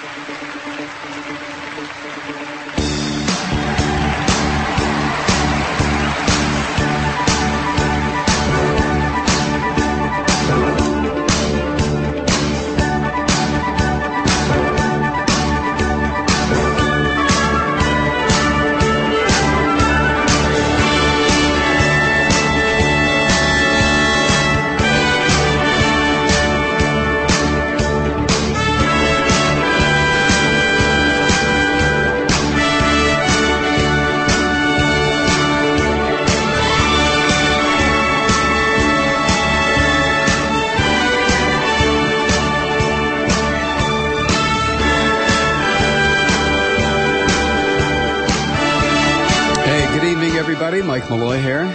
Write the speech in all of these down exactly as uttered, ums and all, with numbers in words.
Mike Malloy here.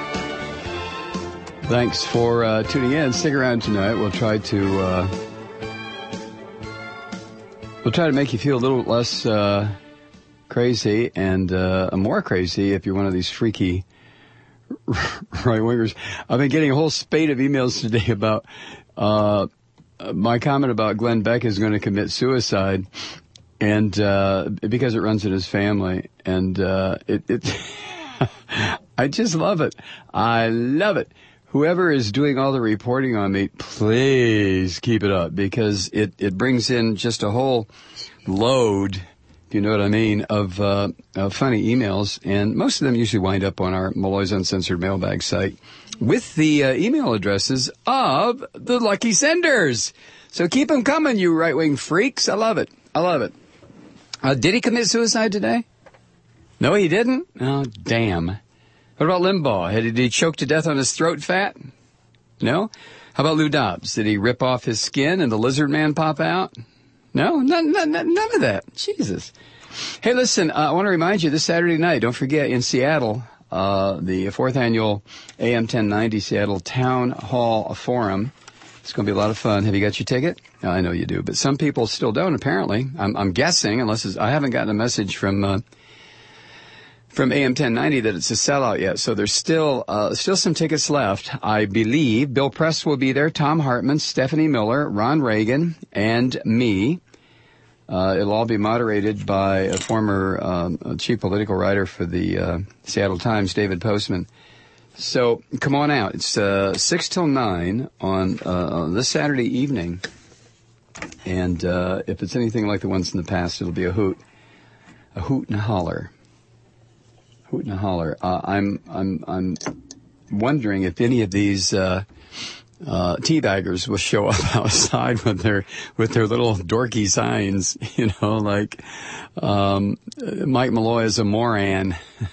Thanks for uh, tuning in. Stick around tonight. We'll try to uh, we'll try to make you feel a little less uh, crazy and uh, more crazy if you're one of these freaky right-wingers. I've been getting a whole spate of emails today about uh, my comment about Glenn Beck is going to commit suicide, and uh, because it runs in his family, and uh, it. it I just love it. I love it. Whoever is doing all the reporting on me, please keep it up, because it, it brings in just a whole load, if you know what I mean, of, uh, of funny emails. And most of them usually wind up on our Malloy's Uncensored mailbag site with the uh, email addresses of the lucky senders. So keep them coming, you right-wing freaks. I love it. I love it. Uh, did he commit suicide today? No, he didn't? Oh, damn. What about Limbaugh? Did he choke to death on his throat fat? No? How about Lou Dobbs? Did he rip off his skin and the lizard man pop out? No? None, none, none of that. Jesus. Hey, listen, uh, I want to remind you, this Saturday night, don't forget, in Seattle, uh, the fourth annual A M ten ninety Seattle Town Hall Forum. It's going to be a lot of fun. Have you got your ticket? Oh, I know you do, but some people still don't, apparently. I'm, I'm guessing, unless it's, I haven't gotten a message from... Uh, from A M ten ninety that it's a sellout yet. So there's still uh, still some tickets left, I believe. Bill Press will be there, Tom Hartman, Stephanie Miller, Ron Reagan, and me. Uh, it'll all be moderated by a former um, chief political writer for the uh, Seattle Times, David Postman. So come on out. It's uh, six till nine on, uh, on this Saturday evening. And uh, if it's anything like the ones in the past, it'll be a hoot, a hoot and a holler. Hoot and a holler. Uh, I'm, I'm, I'm wondering if any of these, uh, uh, teabaggers will show up outside with their, with their little dorky signs, you know, like, um, Mike Malloy is a moron.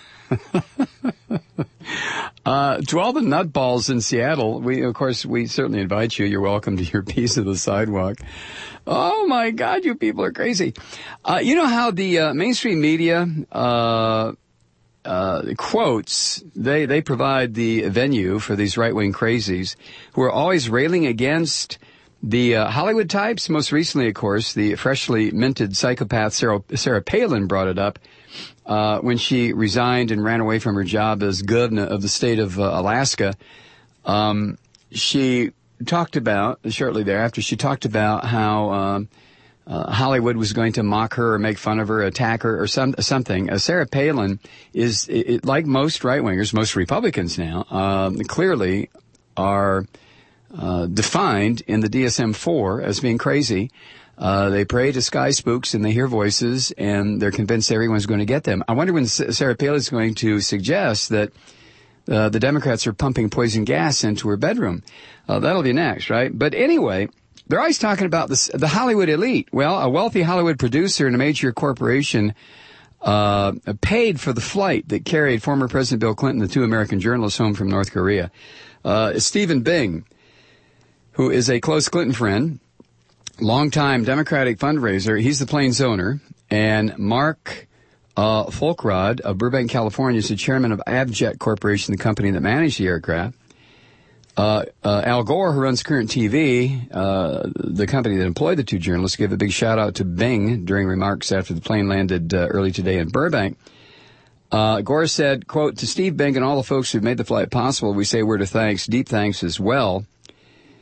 uh, to all the nutballs in Seattle, we, of course, we certainly invite you. You're welcome to your piece of the sidewalk. Oh my God, you people are crazy. Uh, you know how the, uh, mainstream media, uh, Uh, quotes, they, they provide the venue for these right-wing crazies who are always railing against the uh, Hollywood types. Most recently, of course, the freshly minted psychopath Sarah, Sarah Palin brought it up uh, when she resigned and ran away from her job as governor of the state of uh, Alaska. Um, she talked about, shortly thereafter, she talked about how um, Uh, Hollywood was going to mock her or make fun of her, attack her, or some, something. Uh, Sarah Palin is, it, it, like most right-wingers, most Republicans now, um, clearly are uh, defined in the D S M four as being crazy. Uh, they pray to sky spooks and they hear voices and they're convinced everyone's going to get them. I wonder when S- Sarah Palin is going to suggest that uh, the Democrats are pumping poison gas into her bedroom. Uh, that'll be next, right? But anyway... They're always talking about this, the Hollywood elite. Well, a wealthy Hollywood producer and a major corporation uh paid for the flight that carried former President Bill Clinton and the two American journalists home from North Korea. Uh Stephen Bing, who is a close Clinton friend, longtime Democratic fundraiser, he's the plane's owner, and Mark uh Folkrod of Burbank, California, is the chairman of Avjet Corporation, the company that managed the aircraft. Uh, uh, Al Gore, who runs Current T V, uh, the company that employed the two journalists, gave a big shout out to Bing during remarks after the plane landed uh, early today in Burbank. Uh, Gore said, quote, "To Steve Bing and all the folks who made the flight possible, we say a word of thanks, deep thanks as well.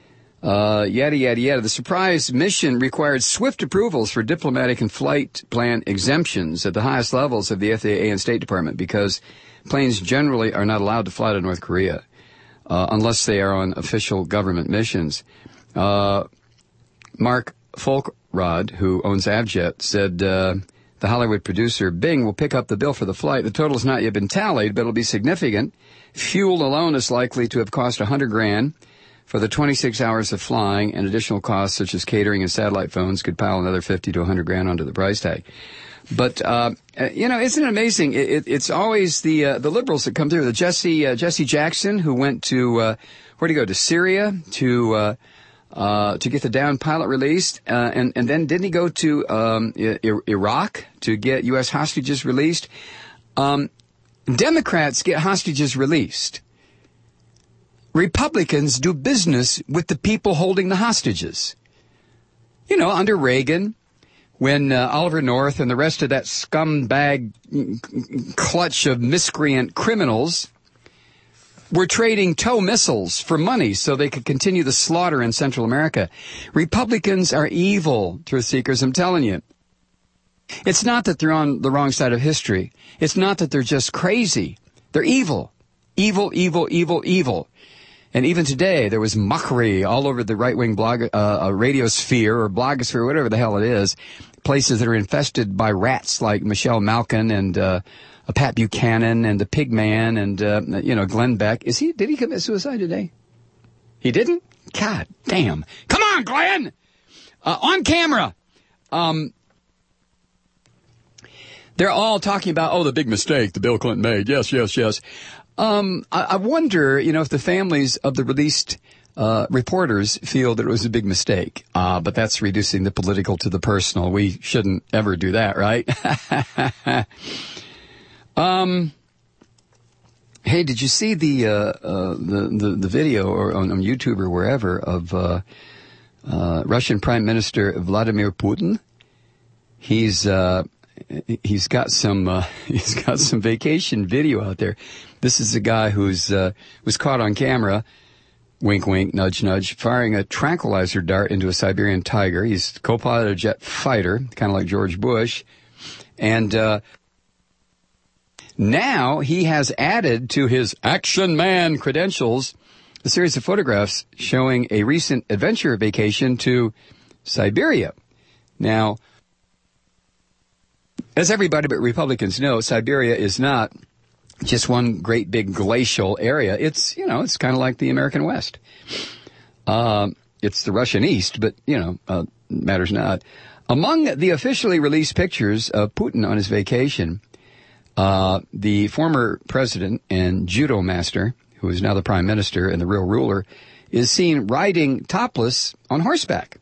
Uh, yada, yada, yada. The surprise mission required swift approvals for diplomatic and flight plan exemptions at the highest levels of the F A A and State Department because planes generally are not allowed to fly to North Korea uh, unless they are on official government missions. Uh, Mark Folkrod, who owns Avjet, said uh, the Hollywood producer Bing will pick up the bill for the flight. The total has not yet been tallied, but it'll be significant. Fuel alone is likely to have cost a hundred grand. For the twenty-six hours of flying, and additional costs such as catering and satellite phones could pile another fifty to a hundred grand onto the price tag. But, uh, you know, isn't it amazing? It, it, it's always the uh, the liberals that come through. The Jesse uh, Jesse Jackson, who went to, uh, where'd he go? To Syria to uh, uh, to get the down pilot released. Uh, and, and then didn't he go to um, I- Iraq to get U S hostages released? Um, Democrats get hostages released. Republicans do business with the people holding the hostages. You know, under Reagan, when uh, Oliver North and the rest of that scumbag clutch of miscreant criminals were trading tow missiles for money so they could continue the slaughter in Central America. Republicans are evil, truth seekers, I'm telling you. It's not that they're on the wrong side of history. It's not that they're just crazy. They're evil. Evil, evil, evil, evil. And even today, there was mockery all over the right-wing blog, uh, radio sphere or blogosphere, whatever the hell it is, places that are infested by rats like Michelle Malkin and uh, Pat Buchanan and the Pig Man and, uh, you know, Glenn Beck. Is he? Did he commit suicide today? He didn't? God damn. Come on, Glenn! Uh, on camera! Um... They're all talking about, oh, the big mistake that Bill Clinton made. Yes, yes, yes. Um, I, I wonder, you know, if the families of the released uh, reporters feel that it was a big mistake. Uh, but that's reducing the political to the personal. We shouldn't ever do that, right? um, hey, did you see the uh, uh, the, the the video or on, on YouTube or wherever of uh, uh, Russian Prime Minister Vladimir Putin? He's uh, he's got some uh, he's got some vacation video out there. This is a guy who's uh, was caught on camera, wink, wink, nudge, nudge, firing a tranquilizer dart into a Siberian tiger. He's co-pilot a jet fighter, kind of like George Bush. And uh, now he has added to his action man credentials a series of photographs showing a recent adventure vacation to Siberia. Now, as everybody but Republicans know, Siberia is not just one great big glacial area. It's, you know, it's kind of like the American West. Uh, it's the Russian East, but, you know, uh, matters not. Among the officially released pictures of Putin on his vacation, uh, the former president and judo master, who is now the prime minister and the real ruler, is seen riding topless on horseback.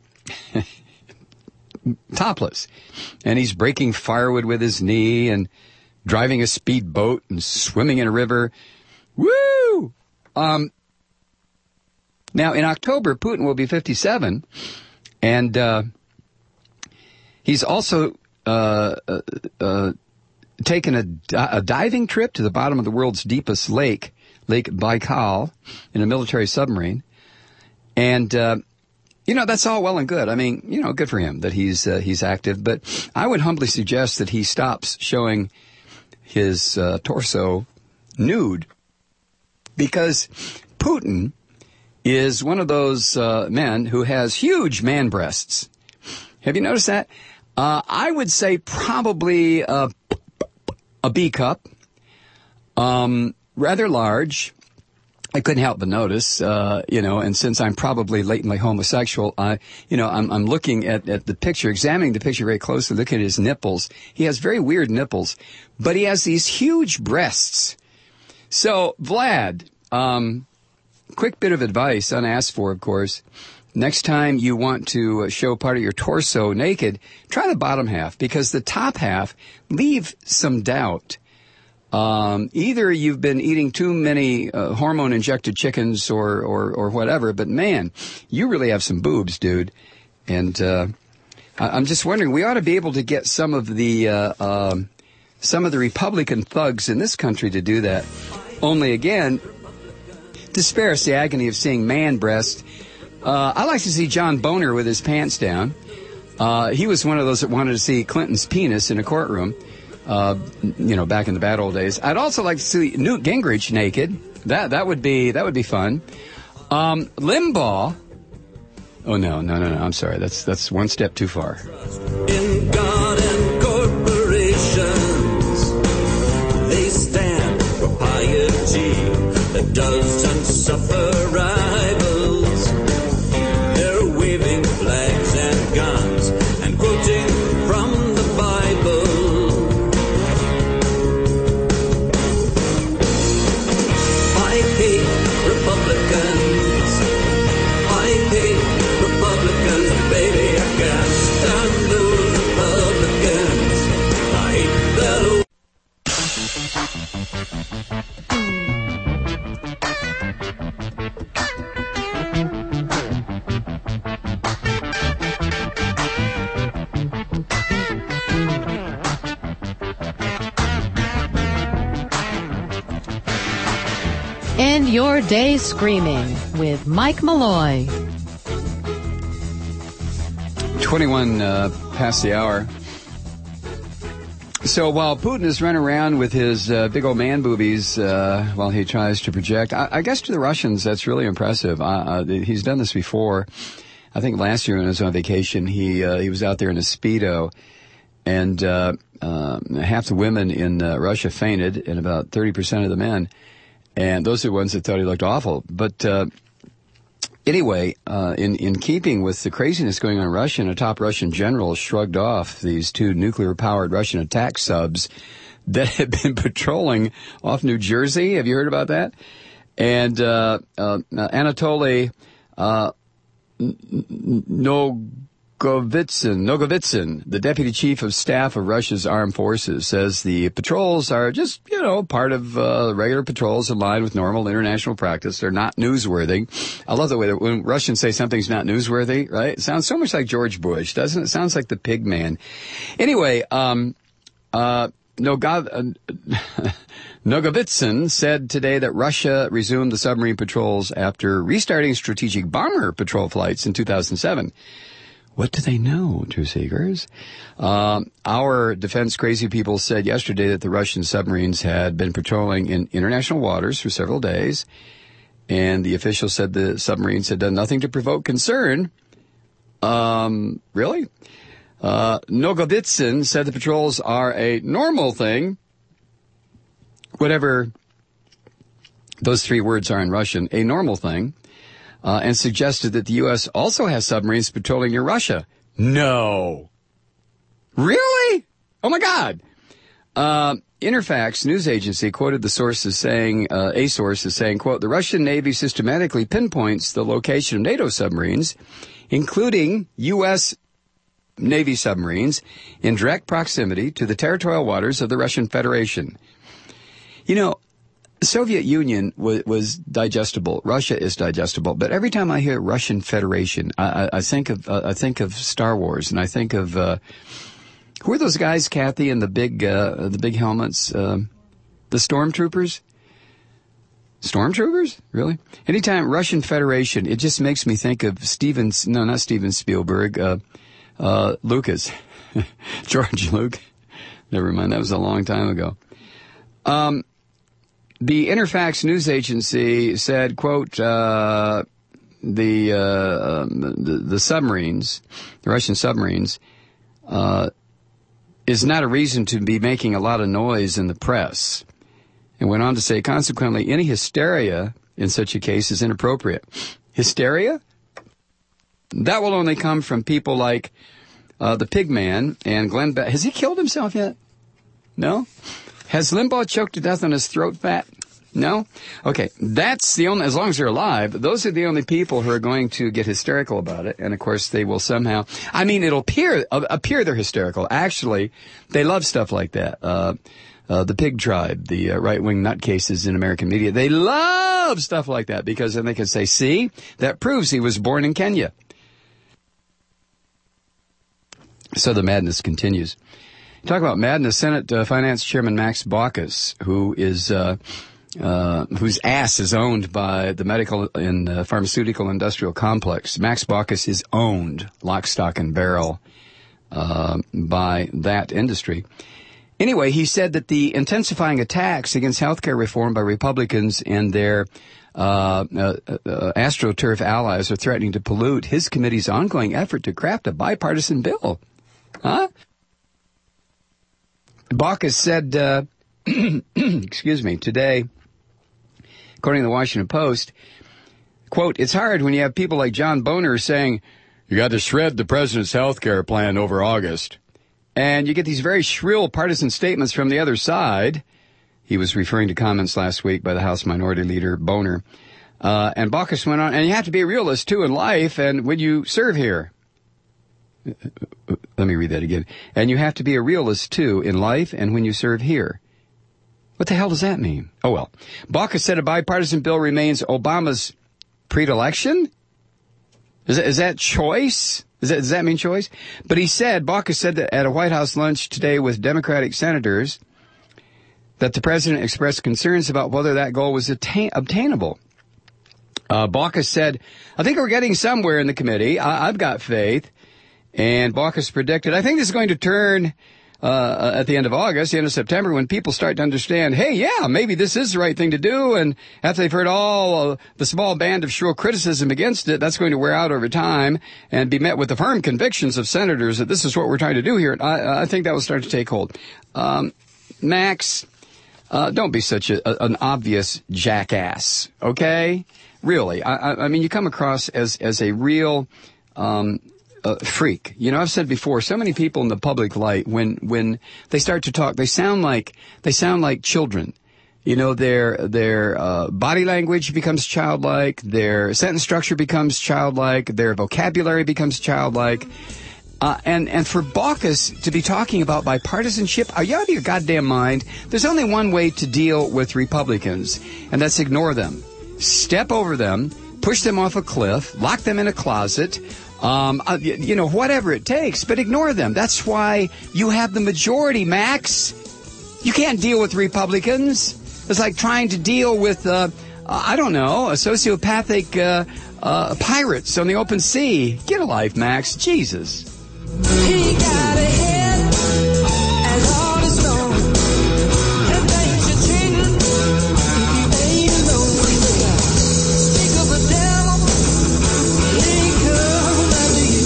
Topless. And he's breaking firewood with his knee and driving a speedboat and swimming in a river. Woo! Um, now, in October, Putin will be fifty-seven, and uh, he's also uh, uh, uh, taken a, a diving trip to the bottom of the world's deepest lake, Lake Baikal, in a military submarine. And, uh, you know, that's all well and good. I mean, you know, good for him that he's uh, he's active. But I would humbly suggest that he stops showing his uh, torso nude, because Putin is one of those uh, men who has huge man breasts. Have you noticed that? Uh, I would say probably a, a B cup, um, rather large. I couldn't help but notice, uh, you know, and since I'm probably latently homosexual, I, you know, I'm, I'm looking at, at the picture, examining the picture very closely, looking at his nipples. He has very weird nipples, but he has these huge breasts. So, Vlad, um, quick bit of advice, unasked for, of course. Next time you want to show part of your torso naked, try the bottom half, because the top half, leave some doubt. Um, either you've been eating too many uh, hormone-injected chickens or, or, or whatever, but man, you really have some boobs, dude. And uh, I'm just wondering, we ought to be able to get some of the uh, um, some of the Republican thugs in this country to do that. Only again, to spare us the agony of seeing man breasts, Uh, I like to see John Boner with his pants down. Uh, he was one of those that wanted to see Clinton's penis in a courtroom, uh, you know, back in the bad old days. I'd also like to see Newt Gingrich naked. That that would be that would be fun. Um, Limbaugh. Oh no, no, no, no! I'm sorry. That's that's one step too far. In God and corporations, they stand for piety that doesn't suffer rivals. They're waving flags and guns and quoting from the Bible. I hate Republicans. I hate Republicans, baby. I can't stand those Republicans. I hate that old. End your day screaming with Mike Malloy. twenty-one uh, past the hour. So while Putin is running around with his uh, big old man boobies uh, while he tries to project, I, I guess to the Russians that's really impressive. Uh, uh, he's done this before. I think last year when he was on vacation, he uh, he was out there in a Speedo, and uh, uh, half the women in uh, Russia fainted, and about thirty percent of the men. And those are the ones that thought he looked awful. But uh, anyway, uh, in, in keeping with the craziness going on in Russia, a top Russian general shrugged off these two nuclear-powered Russian attack subs that had been patrolling off New Jersey. Have you heard about that? And uh, uh, Anatoly uh, Nogovitsyn, Nogovitsyn, the deputy chief of staff of Russia's armed forces, says the patrols are just, you know, part of uh, regular patrols in line with normal international practice. They're not newsworthy. I love the way that when Russians say something's not newsworthy, right? It sounds so much like George Bush, doesn't it? It sounds like the pig man. Anyway, um, uh, Nogov, uh, Nogovitsyn said today that Russia resumed the submarine patrols after restarting strategic bomber patrol flights in two thousand seven. What do they know, truth seekers? Um, our defense crazy people said yesterday that the Russian submarines had been patrolling in international waters for several days, and the official said the submarines had done nothing to provoke concern. Um, really? Uh, Nogovitsyn said the patrols are a normal thing, whatever those three words are in Russian, a normal thing. Uh, and suggested that the U S also has submarines patrolling near Russia. No. Really? Oh, my God. Uh, Interfax news agency quoted the sources saying, uh, a source is saying, quote, the Russian Navy systematically pinpoints the location of NATO submarines, including U S Navy submarines, in direct proximity to the territorial waters of the Russian Federation. You know, the Soviet Union was, was digestible. Russia is digestible. But every time I hear Russian Federation, I, I, I think of uh, I think of Star Wars, and I think of uh, who are those guys, Kathy, in the big uh, the big helmets, uh, the stormtroopers. Stormtroopers, really? Anytime Russian Federation, it just makes me think of Steven. No, not Steven Spielberg. Uh, uh, Lucas, George Lucas. Never mind. That was a long time ago. Um. The Interfax news agency said, quote, uh, the, uh, um, the, the submarines, the Russian submarines, uh, is not a reason to be making a lot of noise in the press. And went on to say, consequently, any hysteria in such a case is inappropriate. Hysteria? That will only come from people like, uh, the pig man and Glenn Beck. Has he killed himself yet? No? Has Limbaugh choked to death on his throat fat? No? Okay, that's the only, as long as they're alive, those are the only people who are going to get hysterical about it. And of course, they will somehow, I mean, it'll appear, uh, appear they're hysterical. Actually, they love stuff like that. Uh, uh, the pig tribe, the uh, right-wing nutcases in American media, they love stuff like that because then they can say, see, that proves he was born in Kenya. So the madness continues. Talk about madness. Senate uh, Finance Chairman Max Baucus, who is uh, uh, whose ass is owned by the medical and uh, pharmaceutical industrial complex. Max Baucus is owned, lock, stock, and barrel, uh, by that industry. Anyway, he said that the intensifying attacks against healthcare reform by Republicans and their uh, uh, uh, AstroTurf allies are threatening to pollute his committee's ongoing effort to craft a bipartisan bill. Huh? Baucus said, uh, excuse me, today, according to the Washington Post, quote, "It's hard when you have people like John Boehner saying, you got to shred the president's health care plan over August. And you get these very shrill partisan statements from the other side." He was referring to comments last week by the House Minority Leader Boehner. Uh, and Baucus went on, and you have to be a realist, too, in life and when you serve here. Let me read that again. And you have to be a realist, too, in life and when you serve here. What the hell does that mean? Oh, well. Baucus said a bipartisan bill remains Obama's predilection? Is that, is that choice? Does that, does that mean choice? But he said, Baucus said that at a White House lunch today with Democratic senators that the president expressed concerns about whether that goal was attain, obtainable. Uh, Baucus said, I think we're getting somewhere in the committee. I, I've got faith. And Baucus predicted, I think this is going to turn uh, at the end of August, the end of September, when people start to understand, hey, yeah, maybe this is the right thing to do. And after they've heard all uh, the small band of shrill criticism against it, that's going to wear out over time and be met with the firm convictions of senators that this is what we're trying to do here. I, I think that will start to take hold. Um, Max, uh, don't be such a, a, an obvious jackass, okay? Really. I, I mean, you come across as, as a real um Uh, freak. You know, I've said before, so many people in the public light, when, when they start to talk, they sound like, they sound like children. You know, their, their, uh, body language becomes childlike, their sentence structure becomes childlike, their vocabulary becomes childlike. Uh, and, and for Baucus to be talking about bipartisanship, are you out of your goddamn mind? There's only one way to deal with Republicans, and that's ignore them. Step over them, push them off a cliff, lock them in a closet, Um, uh, you, you know, whatever it takes, but ignore them. That's why you have the majority, Max. You can't deal with Republicans. It's like trying to deal with, uh, uh, I don't know, a sociopathic uh, uh, pirates on the open sea. Get a life, Max. Jesus. He got a head as hard as stone. And things are changing if you ain't alone. Speak of a devil, he come after you.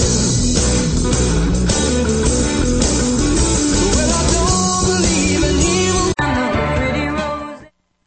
Well, I don't believe in evil. Pretty rose.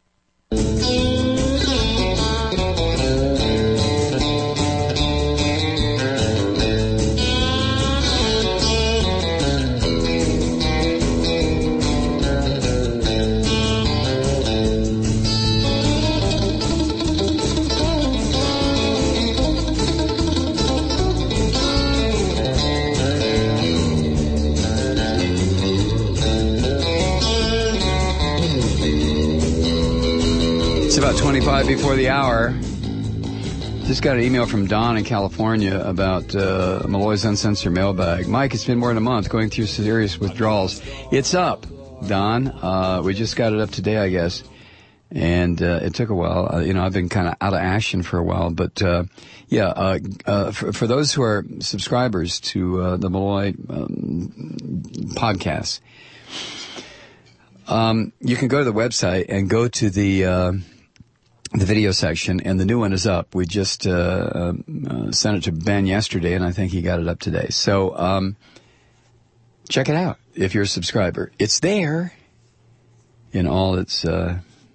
It's about twenty-five before the hour. Just got an email from Don in California about uh, Malloy's Uncensored Mailbag. Mike, it's been more than a month going through serious withdrawals. It's up, Don. Uh, we just got it up today, I guess. And uh, it took a while. Uh, you know, I've been kind of out of action for a while. But, uh, yeah, uh, uh, for, for those who are subscribers to uh, the Malloy um, podcast, um, you can go to the website and go to the... Uh, the video section, and the new one is up. We just uh, uh, sent it to Ben yesterday, and I think he got it up today. So um, check it out if you're a subscriber. It's there in all its uh,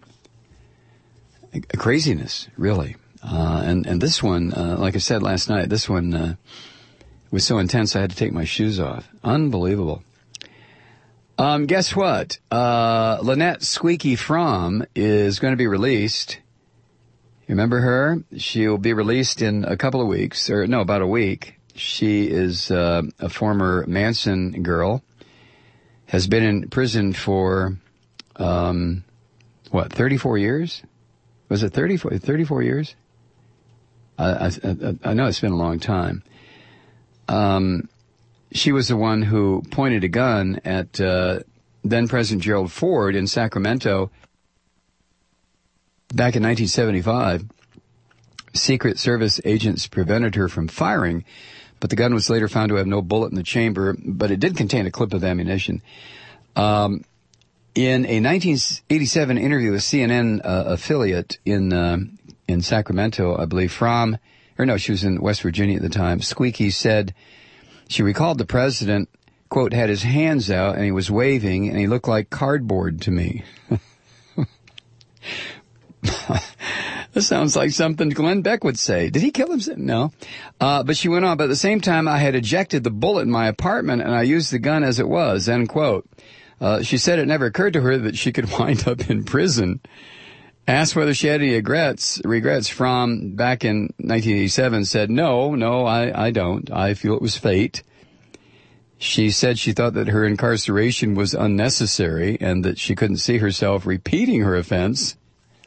craziness, really. Uh, and, and this one, uh, like I said last night, this one uh, was so intense I had to take my shoes off. Unbelievable. Um, guess what? Uh, Lynette Squeaky Fromm is going to be released. You remember her? She'll be released in a couple of weeks, or no, about a week. She is uh, a former Manson girl, has been in prison for, um, what, thirty-four years? Was it thirty-four, thirty-four years? I, I, I know it's been a long time. Um, she was the one who pointed a gun at uh, then-President Gerald Ford in Sacramento back in nineteen seventy-five, Secret Service agents prevented her from firing, but the gun was later found to have no bullet in the chamber, but it did contain a clip of ammunition. Um, in a nineteen eighty-seven interview with C N N uh, affiliate in uh, in Sacramento, I believe, from, or no, she was in West Virginia at the time, Squeaky said she recalled the president, quote, had his hands out and he was waving and he looked like cardboard to me. This sounds like something Glenn Beck would say. Did he kill himself? No. Uh, but she went on, but at the same time, I had ejected the bullet in my apartment and I used the gun as it was, end quote. Uh, she said it never occurred to her that she could wind up in prison. Asked whether she had any regrets, regrets from back in nineteen eighty-seven, said, no, no, I, I don't. I feel it was fate. She said she thought that her incarceration was unnecessary and that she couldn't see herself repeating her offense.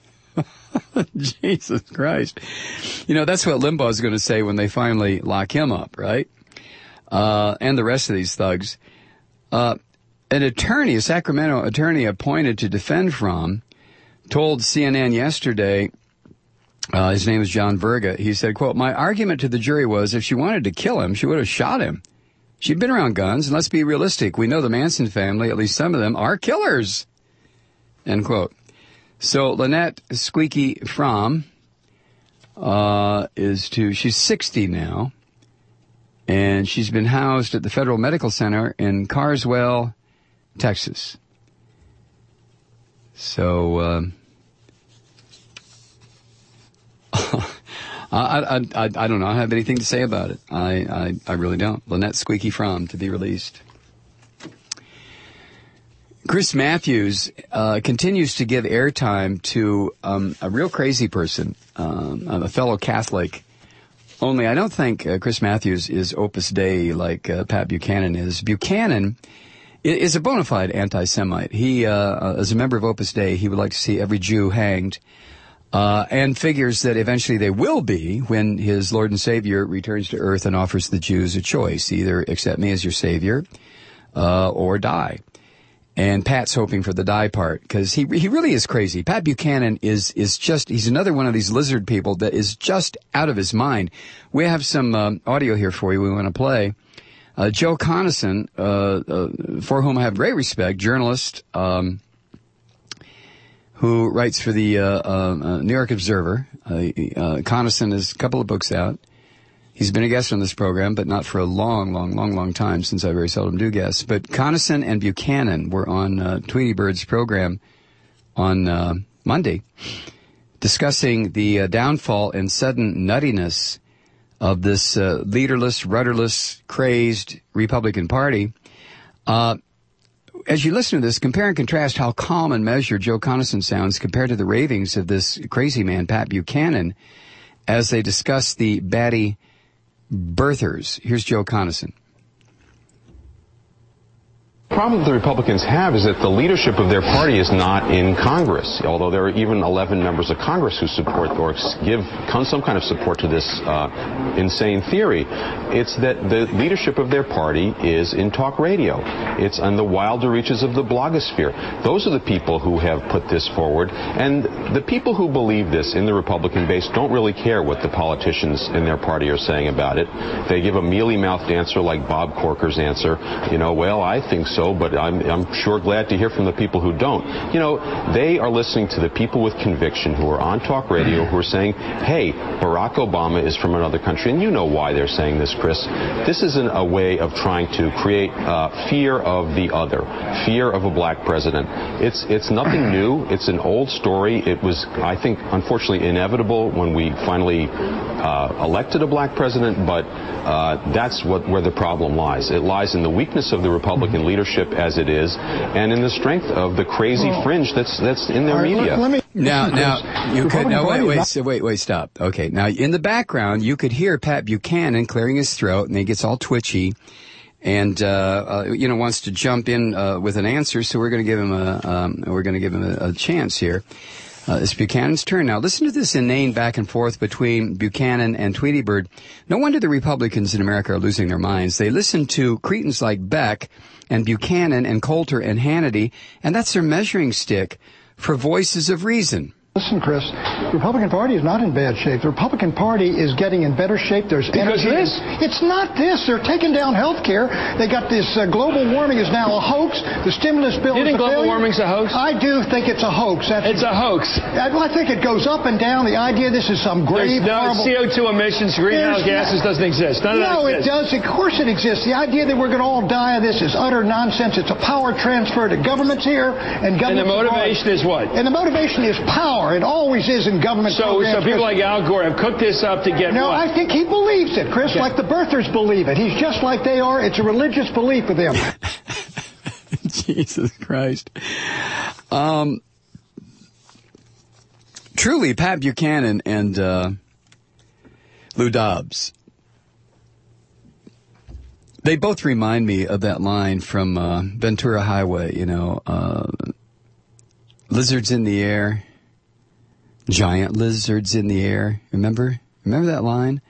Jesus Christ. You know, that's what Limbaugh is going to say when they finally lock him up, right? Uh, and the rest of these thugs. Uh, an attorney, a Sacramento attorney appointed to defend Fromm, told C N N yesterday, uh, his name is John Verga, he said, quote, my argument to the jury was if she wanted to kill him, she would have shot him. She'd been around guns, and let's be realistic. We know the Manson family, at least some of them, are killers. End quote. So Lynette Squeaky Fromm uh, is to, she's sixty now, and she's been housed at the Federal Medical Center in Carswell, Texas. So, um, I, I, I, I don't know. I don't have anything to say about it. I, I, I really don't. Lynette Squeaky Fromm to be released. Chris Matthews uh, continues to give airtime to um, a real crazy person, um, a fellow Catholic. Only I don't think uh, Chris Matthews is Opus Dei like uh, Pat Buchanan is. Buchanan is a bona fide anti-Semite. He, uh, as a member of Opus Dei, he would like to see every Jew hanged, uh, and figures that eventually they will be when his Lord and Savior returns to earth and offers the Jews a choice. Either accept me as your Savior, uh, or die. And Pat's hoping for the die part, because he he really is crazy. Pat Buchanan is is just, he's another one of these lizard people that is just out of his mind. We have some um, audio here for you we want to play. Uh, Joe Conason, uh, uh, for whom I have great respect, journalist um, who writes for the uh, uh, New York Observer. Uh, uh, Conason has a couple of books out. He's been a guest on this program, but not for a long, long, long, long time, since I very seldom do guests. But Conason and Buchanan were on uh, Tweety Bird's program on uh, Monday, discussing the uh, downfall and sudden nuttiness of this uh, leaderless, rudderless, crazed Republican Party. Uh, as you listen to this, compare and contrast how calm and measured Joe Conason sounds compared to the ravings of this crazy man, Pat Buchanan, as they discuss the baddie birthers. Here's Joe Conason. The problem the Republicans have is that the leadership of their party is not in Congress, although there are even eleven members of Congress who support or give some kind of support to this uh, insane theory. It's that the leadership of their party is in talk radio. It's on the wilder reaches of the blogosphere. Those are the people who have put this forward, and the people who believe this in the Republican base don't really care what the politicians in their party are saying about it. They give a mealy-mouthed answer like Bob Corker's answer, you know, well, I think so. So, but I'm, I'm sure glad to hear from the people who don't. You know, they are listening to the people with conviction who are on talk radio who are saying, hey, Barack Obama is from another country, and you know why they're saying this, Chris. This isn't a way of trying to create uh, fear of the other, fear of a black president. It's, it's nothing new. It's an old story. It was, I think, unfortunately inevitable when we finally uh, elected a black president, but uh, that's what, where the problem lies. It lies in the weakness of the Republican leadership as it is, and in the strength of the crazy fringe that's that's in their right, media. Let, let me, now, now you could no wait wait so wait wait stop. Okay, now in the background you could hear Pat Buchanan clearing his throat, and he gets all twitchy, and uh, uh, you know wants to jump in uh, with an answer. So we're going to give him a um, we're going to give him a, a chance here. Uh, it's Buchanan's turn now. Listen to this inane back and forth between Buchanan and Tweety Bird. No wonder the Republicans in America are losing their minds. They listen to cretins like Beck and Buchanan and Coulter and Hannity, and that's their measuring stick for voices of reason. Listen, Chris, the Republican Party is not in bad shape. The Republican Party is getting in better shape. There's Because energy. of this? It's not this. They're taking down health care. They got this uh, global warming is now a hoax. The stimulus bill You is think a global failure. warming's a hoax? I do think it's a hoax. That's It's a hoax. I, I think it goes up and down. The idea this is some There's grave, no horrible... C O two emissions, greenhouse There's gases not- doesn't exist. None of No, that it exists. does. Of course it exists. The idea that we're going to all die of this is utter nonsense. It's a power transfer to governments here and And the governments abroad. motivation is what? And the motivation is power. It always is in government So, programs. so people like Al Gore have cooked this up to get No, what? I think he believes it, Chris, Yeah. like the birthers believe it. He's just like they are. It's a religious belief with him. Jesus Christ. Um, truly, Pat Buchanan and uh, Lou Dobbs, they both remind me of that line from uh, Ventura Highway, you know, uh, lizards in the air, giant lizards in the air. Remember? Remember that line?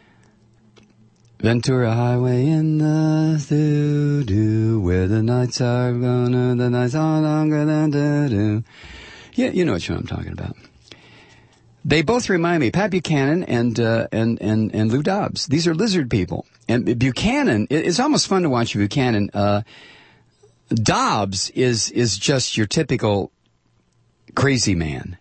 Ventura Highway in the doo-doo, where the nights are gonna, the nights are longer than doo-doo. Yeah, you know what show I'm talking about. They both remind me, Pat Buchanan and, uh, and, and, and Lou Dobbs. These are lizard people. And Buchanan, it, it's almost fun to watch Buchanan. Uh, Dobbs is, is just your typical crazy man.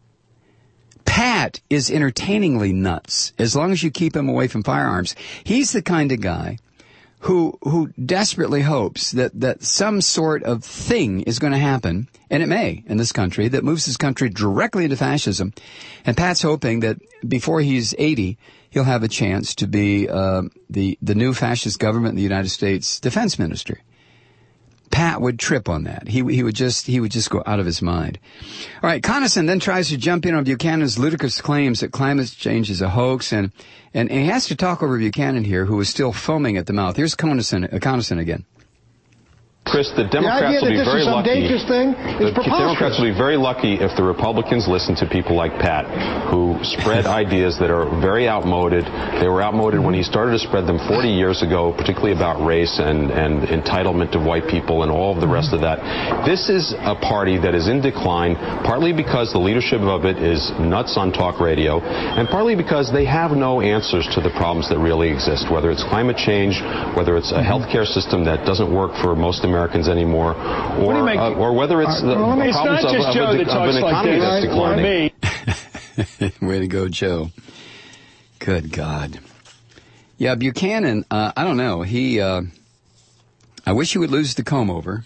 Pat is entertainingly nuts, as long as you keep him away from firearms. He's the kind of guy who who desperately hopes that, that some sort of thing is going to happen, and it may, in this country, that moves this country directly into fascism. And Pat's hoping that before he's eighty, he'll have a chance to be uh, the, the new fascist government in the United States defense minister. Pat would trip on that. He he would just he would just go out of his mind. All right, Conason then tries to jump in on Buchanan's ludicrous claims that climate change is a hoax, and and, and he has to talk over Buchanan here, who is still foaming at the mouth. Here's Conason, uh, Conason again. Chris, the Democrats idea will that be this very is some lucky. dangerous thing The is Democrats preposterous. will be very lucky if the Republicans listen to people like Pat, who spread ideas that are very outmoded. They were outmoded when he started to spread them forty years ago, particularly about race and, and entitlement to white people and all of the rest of that. This is a party that is in decline, partly because the leadership of it is nuts on talk radio, and partly because they have no answers to the problems that really exist, whether it's climate change, whether it's a healthcare system that doesn't work for most Americans anymore, or, do you make- uh, or whether it's the well, let me- It's problems not of, just of, Joe a, that of talks an like economy this. that's Or declining. me. Way to go, Joe. Good God. Yeah, Buchanan, uh, I don't know. He, uh, I wish he would lose the comb over.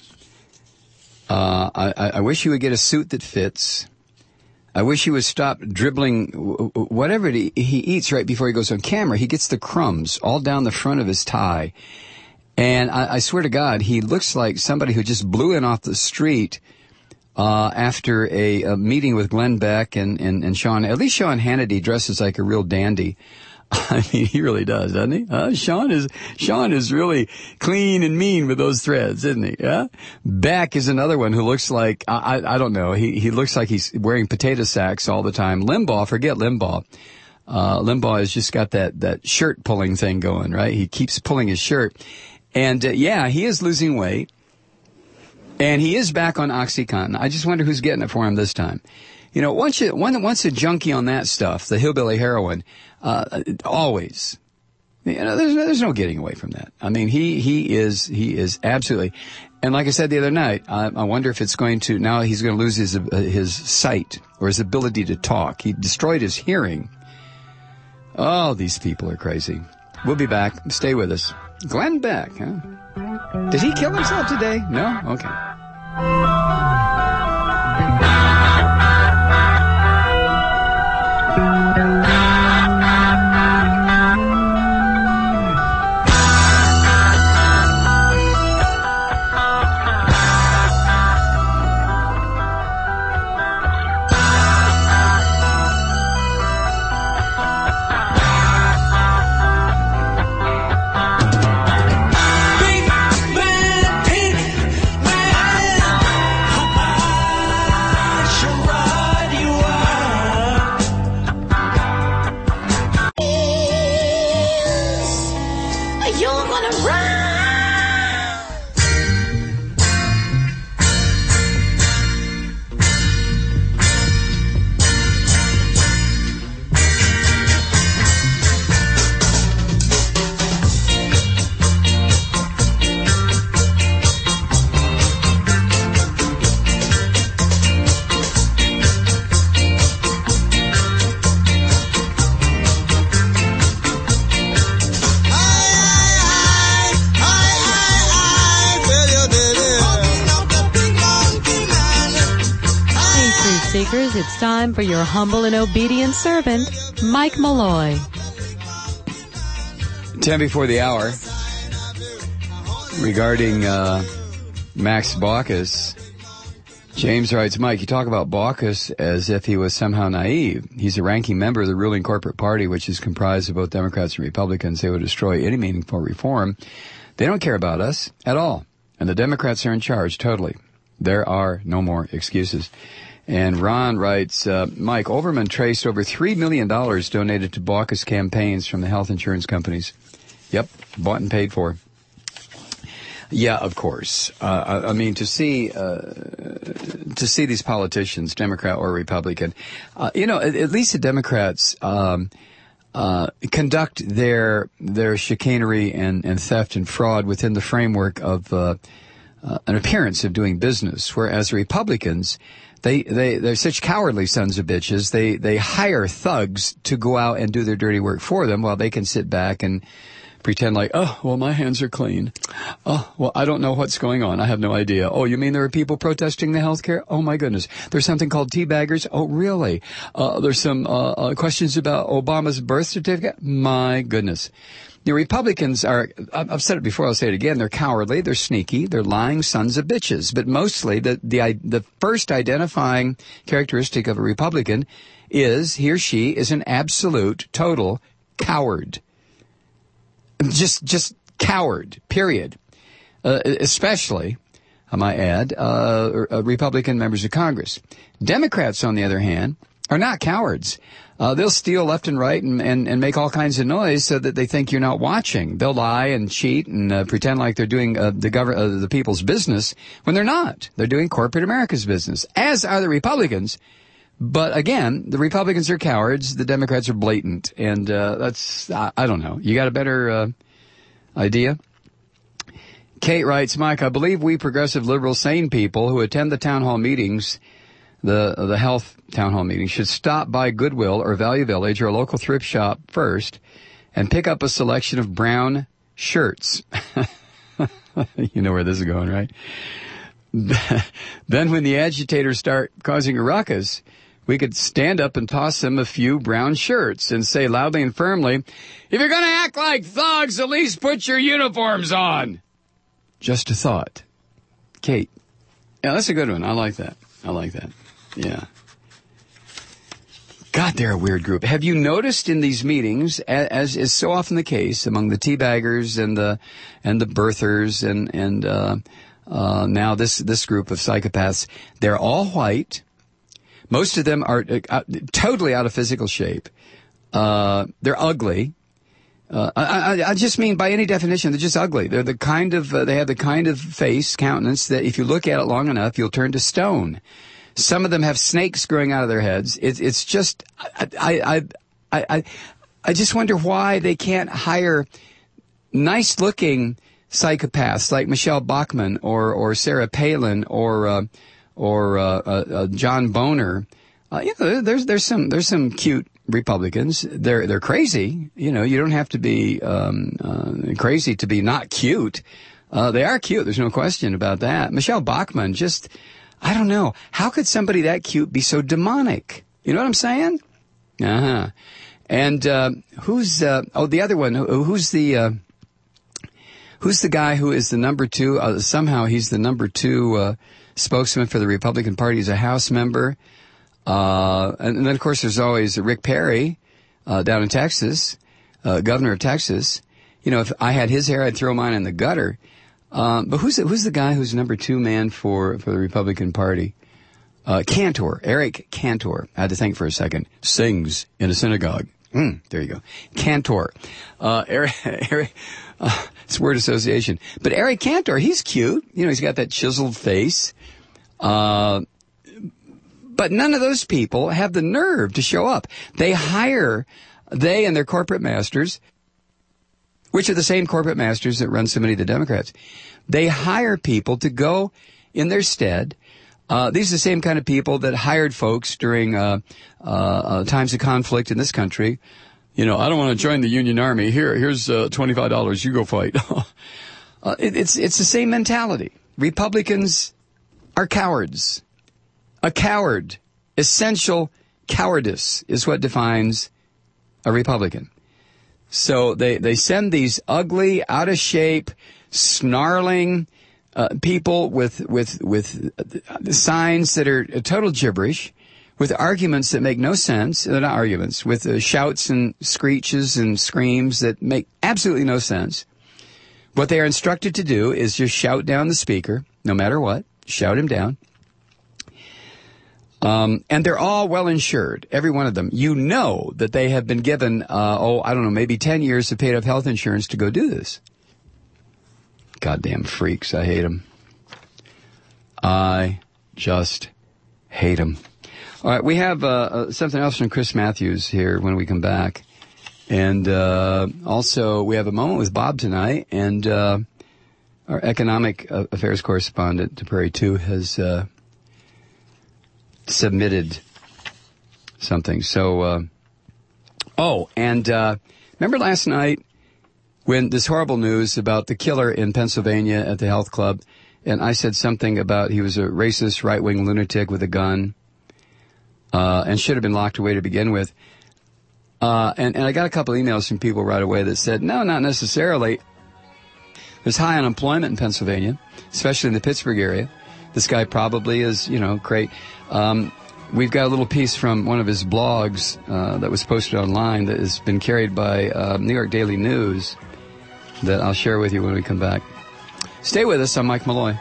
Uh, I, I wish he would get a suit that fits. I wish he would stop dribbling w- w- whatever he, he eats right before he goes on camera. He gets the crumbs all down the front of his tie. And I, I swear to God, he looks like somebody who just blew in off the street uh, after a, a meeting with Glenn Beck and, and, and Sean. At least Sean Hannity dresses like a real dandy. I mean, he really does, doesn't he? Uh, Sean is Sean is really clean and mean with those threads, isn't he? Yeah. Beck is another one who looks like I I, I don't know. He he looks like he's wearing potato sacks all the time. Limbaugh, forget Limbaugh. Uh, Limbaugh has just got that that shirt pulling thing going, right? He keeps pulling his shirt, and uh, yeah, he is losing weight, and he is back on OxyContin. I just wonder who's getting it for him this time. You know, once you one once a junkie on that stuff, the hillbilly heroin. Uh, always, you know, there's, there's no getting away from that. I mean, he, he is, he is absolutely, and like I said the other night, I, I wonder if it's going to, now he's going to lose his, uh, his sight or his ability to talk. He destroyed his hearing. Oh, these people are crazy. We'll be back. Stay with us. Glenn Beck, huh? Did he kill himself today? No? Okay. Big bad pink man, I shall ride you out. Makers, it's time for your humble and obedient servant, Mike Malloy. Ten before the hour. Regarding uh, Max Baucus, James writes, Mike, you talk about Baucus as if he was somehow naive. He's a ranking member of the ruling corporate party, which is comprised of both Democrats and Republicans. They would destroy any meaningful reform. They don't care about us at all. And the Democrats are in charge, totally. There are no more excuses. And Ron writes, uh, Mike, Overman traced over three million dollars donated to Baucus campaigns from the health insurance companies. Yep, bought and paid for. Yeah, of course. Uh, I, I mean, to see uh, to see these politicians, Democrat or Republican, uh, you know, at, at least the Democrats um, uh, conduct their their chicanery and, and theft and fraud within the framework of uh, uh, an appearance of doing business, whereas the Republicans, they they they're such cowardly sons of bitches. They they hire thugs to go out and do their dirty work for them, while they can sit back and pretend like, oh, well, my hands are clean. Oh, well, I don't know what's going on. I have no idea. Oh, you mean there are people protesting the health care? Oh, my goodness. There's something called teabaggers? Oh, really? Uh, there's some uh, uh, questions about Obama's birth certificate? My goodness. The Republicans are, I've said it before, I'll say it again, they're cowardly, they're sneaky, they're lying sons of bitches. But mostly, the, the, the first identifying characteristic of a Republican is he or she is an absolute, total coward. Just, just coward, period. Uh, especially, I might add, uh, Republican members of Congress. Democrats, on the other hand, are not cowards. Uh, they'll steal left and right and, and, and make all kinds of noise so that they think you're not watching. They'll lie and cheat and uh, pretend like they're doing uh, the gov- uh, the people's business when they're not. They're doing corporate America's business, as are the Republicans. But again, the Republicans are cowards, the Democrats are blatant, and uh, that's, I, I don't know. You got a better uh, idea? Kate writes, Mike, I believe we progressive, liberal, sane people who attend the town hall meetings, the the health town hall meetings, should stop by Goodwill or Value Village or a local thrift shop first and pick up a selection of brown shirts. You know where this is going, right? Then when the agitators start causing a ruckus, we could stand up and toss them a few brown shirts and say loudly and firmly, if you're going to act like thugs, at least put your uniforms on. Just a thought. Kate. Yeah, that's a good one. I like that. I like that. Yeah. God, they're a weird group. Have you noticed in these meetings, as is so often the case among the teabaggers and the and the birthers and and uh, uh, now this this group of psychopaths, they're all white. Most of them are uh, totally out of physical shape. Uh, they're ugly. Uh, I, I, I just mean by any definition, they're just ugly. They're the kind of, uh, they have the kind of face, countenance that if you look at it long enough, you'll turn to stone. Some of them have snakes growing out of their heads. It's, it's just, I, I, I, I, I just wonder why they can't hire nice looking psychopaths like Michelle Bachmann or, or Sarah Palin or, uh, or uh, uh, uh, John Boehner. Uh, you know, there's there's some there's some cute Republicans. They're they're crazy. You know, you don't have to be um, uh, crazy to be not cute. Uh, they are cute. There's no question about that. Michelle Bachmann, just I don't know. How could somebody that cute be so demonic? You know what I'm saying? Uh huh. And uh, who's uh, oh the other one? Who, who's the uh, who's the guy who is the number two? Uh, somehow he's the number two. Uh, spokesman for the Republican Party. He's a House member. Uh, and, and then, of course, there's always Rick Perry uh, down in Texas, uh, governor of Texas. You know, if I had his hair, I'd throw mine in the gutter. Um, but who's the, who's the guy who's number two man for, for the Republican Party? Uh, Cantor, Eric Cantor. I had to think for a second. Sings in a synagogue. Mm, there you go. Cantor. Uh, Eric, Eric, uh, it's word association. But Eric Cantor, he's cute. You know, he's got that chiseled face. Uh, but none of those people have the nerve to show up. They hire, they and their corporate masters, which are the same corporate masters that run so many of the Democrats. They hire people to go in their stead. Uh, these are the same kind of people that hired folks during uh, uh, uh, times of conflict in this country. You know, I don't want to join the Union Army. Here, here's uh, twenty-five dollars. You go fight. uh, it, it's it's the same mentality. Republicans are cowards. A coward Essential cowardice is what defines a Republican. So they, they send these ugly, out of shape, snarling uh, people with with with uh, signs that are total gibberish, with arguments that make no sense. They're not arguments, with uh, shouts and screeches and screams that make absolutely no sense. What they are instructed to do is just shout down the speaker, no matter what. Shout him down. Um, and they're all well insured, every one of them. You know that they have been given, uh, oh, I don't know, maybe ten years of paid-up health insurance to go do this. Goddamn freaks. I hate them. I just hate them. All right, we have uh, uh, something else from Chris Matthews here when we come back. And uh, also, we have a moment with Bob tonight, and uh, our economic uh, affairs correspondent to Prairie two has uh, submitted something. So, uh, oh, and uh, remember last night when this horrible news about the killer in Pennsylvania at the health club, and I said something about he was a racist, right-wing lunatic with a gun, uh, and should have been locked away to begin with. Uh, and, and I got a couple emails from people right away that said, no, not necessarily. There's high unemployment in Pennsylvania, especially in the Pittsburgh area. This guy probably is, you know, great. Um, we've got a little piece from one of his blogs uh, that was posted online that has been carried by uh, New York Daily News that I'll share with you when we come back. Stay with us. I'm Mike Malloy.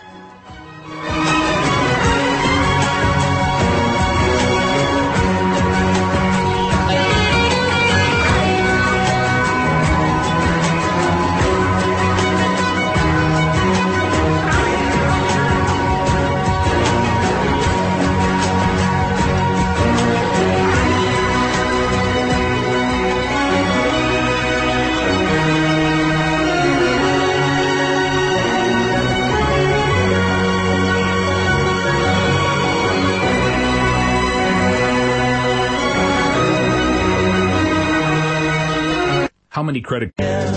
How many credit?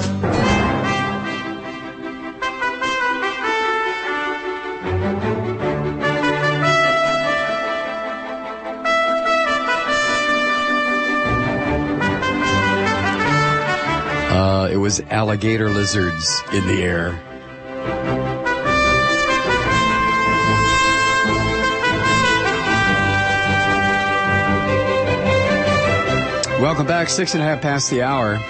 Uh, it was alligator lizards in the air. Welcome back. Six and a half past the hour.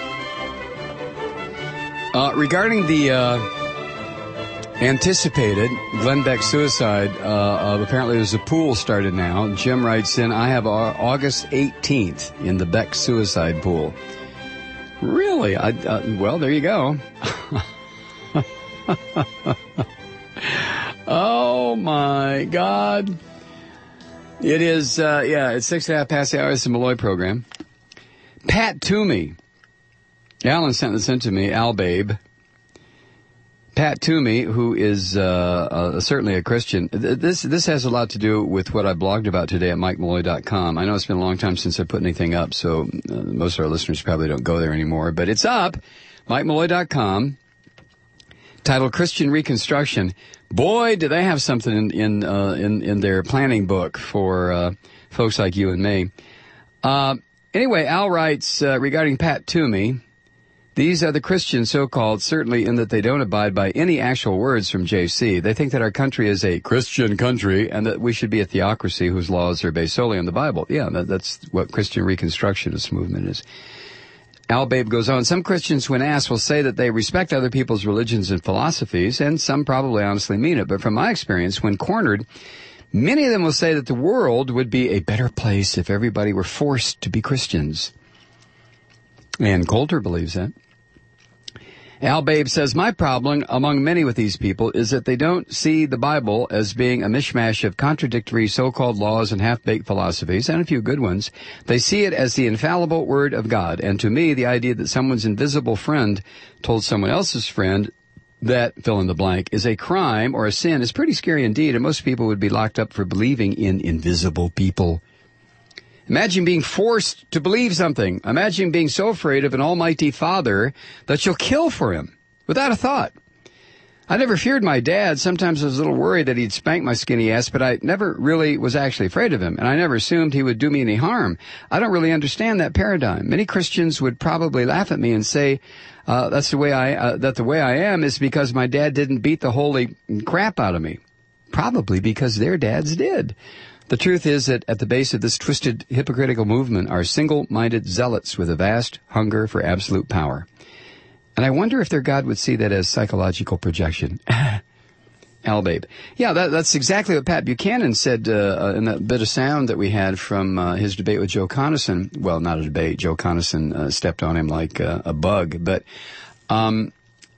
Uh, regarding the uh, anticipated Glenn Beck suicide, uh, uh, apparently there's a pool started now. Jim writes in, I have uh, August eighteenth in the Beck suicide pool. Really? I, uh, well, there you go. Oh, my God. It is, uh, yeah, it's six and a half past the hour. It's the Malloy program. Pat Toomey. Alan sent this in to me, Al Babe. Pat Toomey, who is uh, uh, certainly a Christian. This this has a lot to do with what I blogged about today at mike malloy dot com. I know it's been a long time since I put anything up, so uh, most of our listeners probably don't go there anymore. But it's up, mike malloy dot com, titled Christian Reconstruction. Boy, do they have something in in uh, in, in their planning book for uh, folks like you and me. Uh, anyway, Al writes uh, regarding Pat Toomey, these are the Christians, so-called, certainly in that they don't abide by any actual words from J C. They think that our country is a Christian country and that we should be a theocracy whose laws are based solely on the Bible. Yeah, that, that's what Christian Reconstructionist movement is. Al Babe goes on, some Christians, when asked, will say that they respect other people's religions and philosophies, and some probably honestly mean it. But from my experience, when cornered, many of them will say that the world would be a better place if everybody were forced to be Christians. And Coulter believes that. Al Babe says, my problem among many with these people is that they don't see the Bible as being a mishmash of contradictory so-called laws and half-baked philosophies, and a few good ones. They see it as the infallible Word of God. And to me, the idea that someone's invisible friend told someone else's friend that, fill in the blank, is a crime or a sin is pretty scary indeed, and most people would be locked up for believing in invisible people. Imagine being forced to believe something. Imagine being so afraid of an almighty Father that you'll kill for him without a thought. I never feared my dad. Sometimes I was a little worried that he'd spank my skinny ass, but I never really was actually afraid of him, and I never assumed he would do me any harm. I don't really understand that paradigm. Many Christians would probably laugh at me and say uh, that's the way I uh, that the way I am is because my dad didn't beat the holy crap out of me. Probably because their dads did. The truth is that at the base of this twisted, hypocritical movement are single-minded zealots with a vast hunger for absolute power. And I wonder if their God would see that as psychological projection. Al Babe. Yeah, that, that's exactly what Pat Buchanan said uh, in that bit of sound that we had from uh, his debate with Joe Conason. Well, not a debate. Joe Conason uh, stepped on him like uh, a bug. But um,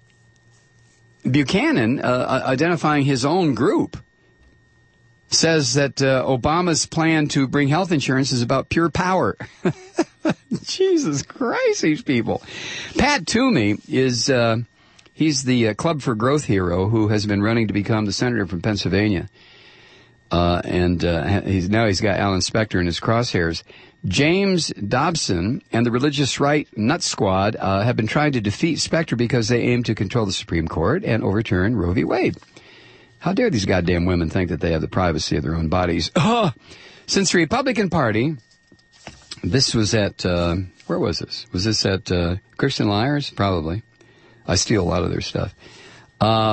Buchanan, uh, identifying his own group, says that uh, Obama's plan to bring health insurance is about pure power. Jesus Christ, these people. Pat Toomey is, uh, he's the uh, Club for Growth hero who has been running to become the senator from Pennsylvania. Uh, and uh, he's now he's got Alan Specter in his crosshairs. James Dobson and the Religious Right Nut Squad uh, have been trying to defeat Specter because they aim to control the Supreme Court and overturn Roe v. Wade. How dare these goddamn women think that they have the privacy of their own bodies? Oh, since the Republican Party... This was at, uh, where was this? Was this at uh, Christian Liars? Probably. I steal a lot of their stuff. Uh,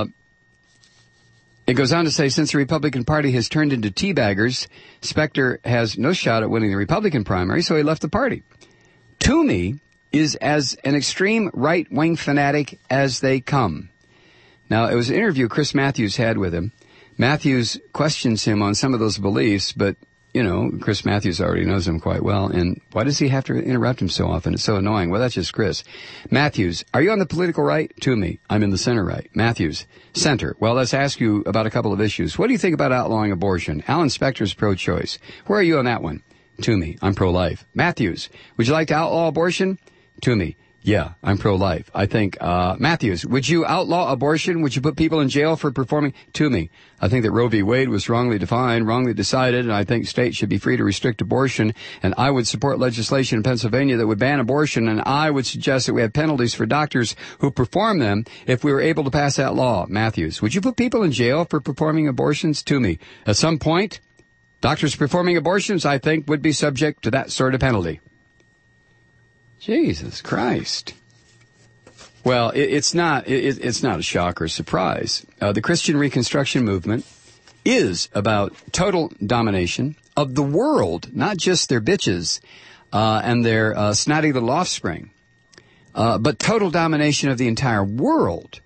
it goes on to say, since the Republican Party has turned into teabaggers, Specter has no shot at winning the Republican primary, so he left the party. Toomey is as an extreme right-wing fanatic as they come. Now, it was an interview Chris Matthews had with him. Matthews questions him on some of those beliefs, but you know, Chris Matthews already knows him quite well, and why does he have to interrupt him so often? It's so annoying. Well, that's just Chris. Matthews, are you on the political right? Toomey, I'm in the center right. Matthews, center. Well, let's ask you about a couple of issues. What do you think about outlawing abortion? Alan Specter's pro-choice. Where are you on that one? Toomey, I'm pro-life. Matthews, would you like to outlaw abortion? Toomey, yeah, I'm pro-life. I think, uh, Matthews, would you outlaw abortion? Would you put people in jail for performing? Toomey, I think that Roe v. Wade was wrongly defined, wrongly decided, and I think states should be free to restrict abortion, and I would support legislation in Pennsylvania that would ban abortion, and I would suggest that we have penalties for doctors who perform them if we were able to pass that law. Matthews, would you put people in jail for performing abortions? Toomey, at some point, doctors performing abortions, I think, would be subject to that sort of penalty. Jesus Christ. Well, it, it's not it, it's not a shock or surprise. Uh, the Christian Reconstruction movement is about total domination of the world, not just their bitches uh, and their uh, snotty little offspring, uh, but total domination of the entire world,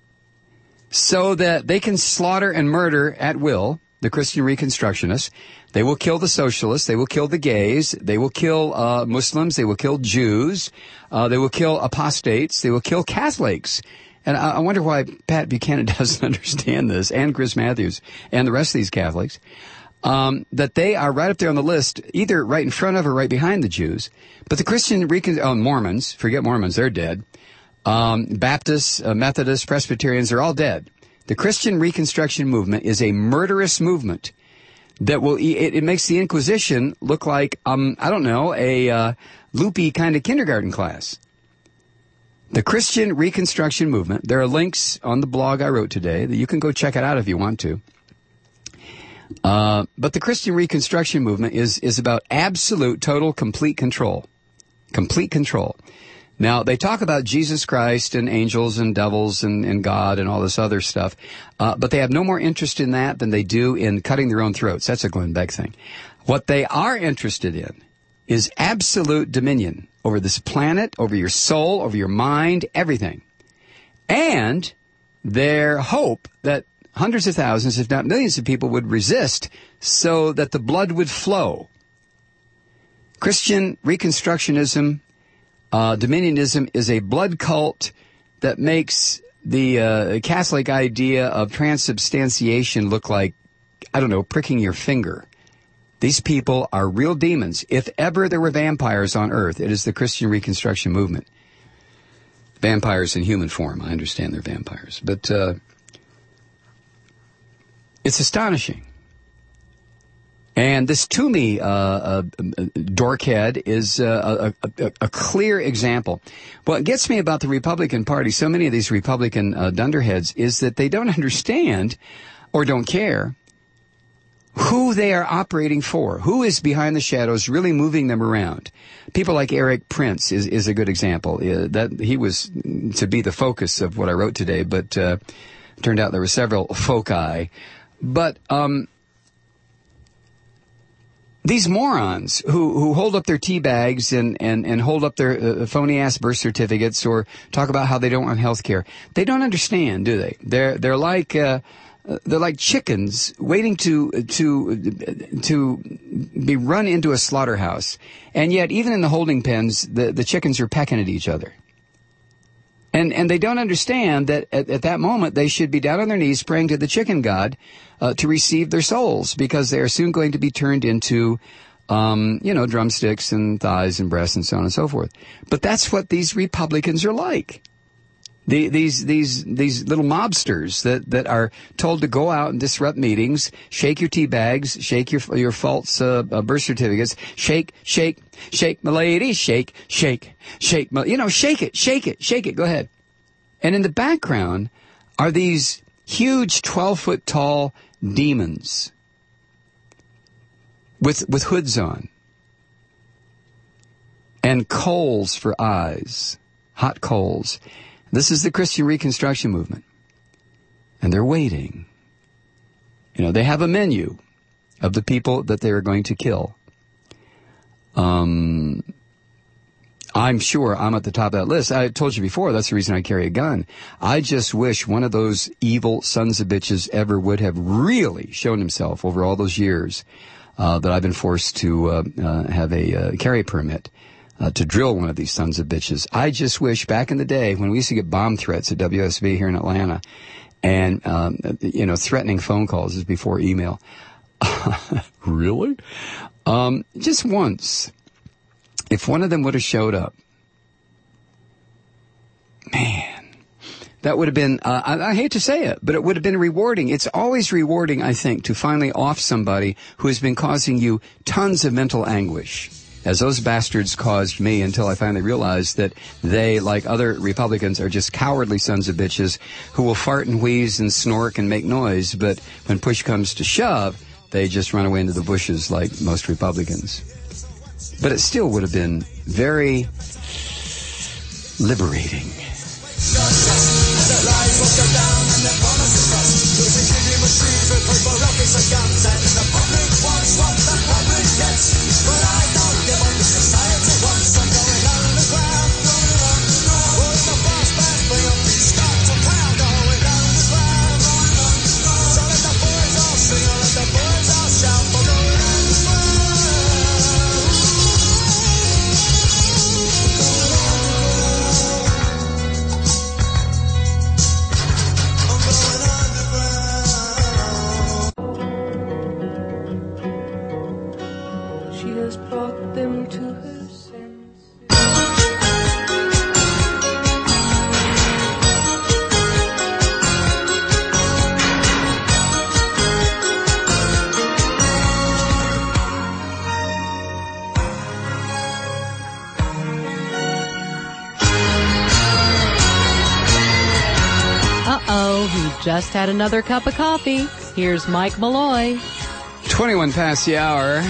so that they can slaughter and murder at will the Christian Reconstructionists. They will kill the socialists. They will kill the gays. They will kill uh, Muslims. They will kill Jews. Uh, they will kill apostates. They will kill Catholics. And I, I wonder why Pat Buchanan doesn't understand this, and Chris Matthews, and the rest of these Catholics, um, that they are right up there on the list, either right in front of or right behind the Jews. But the Christian Recon- oh, Mormons, forget Mormons, they're dead. Um, Baptists, uh, Methodists, Presbyterians, they're all dead. The Christian Reconstruction movement is a murderous movement that will, it, it makes the Inquisition look like, um, I don't know, a uh, loopy kind of kindergarten class. The Christian Reconstruction movement, there are links on the blog I wrote today that you can go check it out if you want to. Uh, but the Christian Reconstruction movement is, is about absolute, total, complete control. Complete control. Now, they talk about Jesus Christ and angels and devils and, and God and all this other stuff, uh, but they have no more interest in that than they do in cutting their own throats. That's a Glenn Beck thing. What they are interested in is absolute dominion over this planet, over your soul, over your mind, everything. And their hope that hundreds of thousands, if not millions of people would resist so that the blood would flow. Christian Reconstructionism, Uh, Dominionism is a blood cult that makes the uh, Catholic idea of transubstantiation look like, I don't know, pricking your finger. These people are real demons. If ever there were vampires on earth, it is the Christian Reconstruction movement. Vampires in human form. I understand they're vampires. But uh, it's astonishing. And this Toomey uh, uh, dorkhead is uh, a, a, a clear example. What gets me about the Republican Party, so many of these Republican uh, dunderheads, is that they don't understand or don't care who they are operating for, who is behind the shadows really moving them around. People like Eric Prince is, is a good example. Uh, that he was to be the focus of what I wrote today, but uh, turned out there were several foci. But um, these morons who, who hold up their tea bags and, and, and hold up their uh, phony-ass birth certificates or talk about how they don't want health care, they don't understand, do they? They're, they're like... Uh, Uh, they're like chickens waiting to to to be run into a slaughterhouse, and yet even in the holding pens, the, the chickens are pecking at each other. And and they don't understand that at, at that moment they should be down on their knees praying to the chicken god uh, to receive their souls, because they are soon going to be turned into, um, you know, drumsticks and thighs and breasts and so on and so forth. But that's what these Republicans are like. The, these these these little mobsters that, that are told to go out and disrupt meetings, shake your tea bags, shake your your false uh, uh, birth certificates, shake, shake, shake, my lady, shake, shake, shake, my, you know, shake it, shake it, shake it. Go ahead. And in the background are these huge twelve foot tall demons with with hoods on and coals for eyes, hot coals. This is the Christian Reconstruction movement. And they're waiting. You know, they have a menu of the people that they are going to kill. Um, I'm sure I'm at the top of that list. I told you before, that's the reason I carry a gun. I just wish one of those evil sons of bitches ever would have really shown himself over all those years uh, that I've been forced to uh, uh, have a uh, carry permit. Uh, to drill one of these sons of bitches. I just wish back in the day when we used to get bomb threats at W S B here in Atlanta and, um, you know, threatening phone calls is before email. Really? Um, just once, if one of them would have showed up, man, that would have been, uh, I, I hate to say it, but it would have been rewarding. It's always rewarding, I think, to finally off somebody who has been causing you tons of mental anguish, as those bastards caused me, until I finally realized that they, like other Republicans, are just cowardly sons of bitches who will fart and wheeze and snork and make noise, but when push comes to shove, they just run away into the bushes like most Republicans. But it still would have been very liberating. Just had another cup of coffee. Here's Mike Malloy. twenty-one past the hour.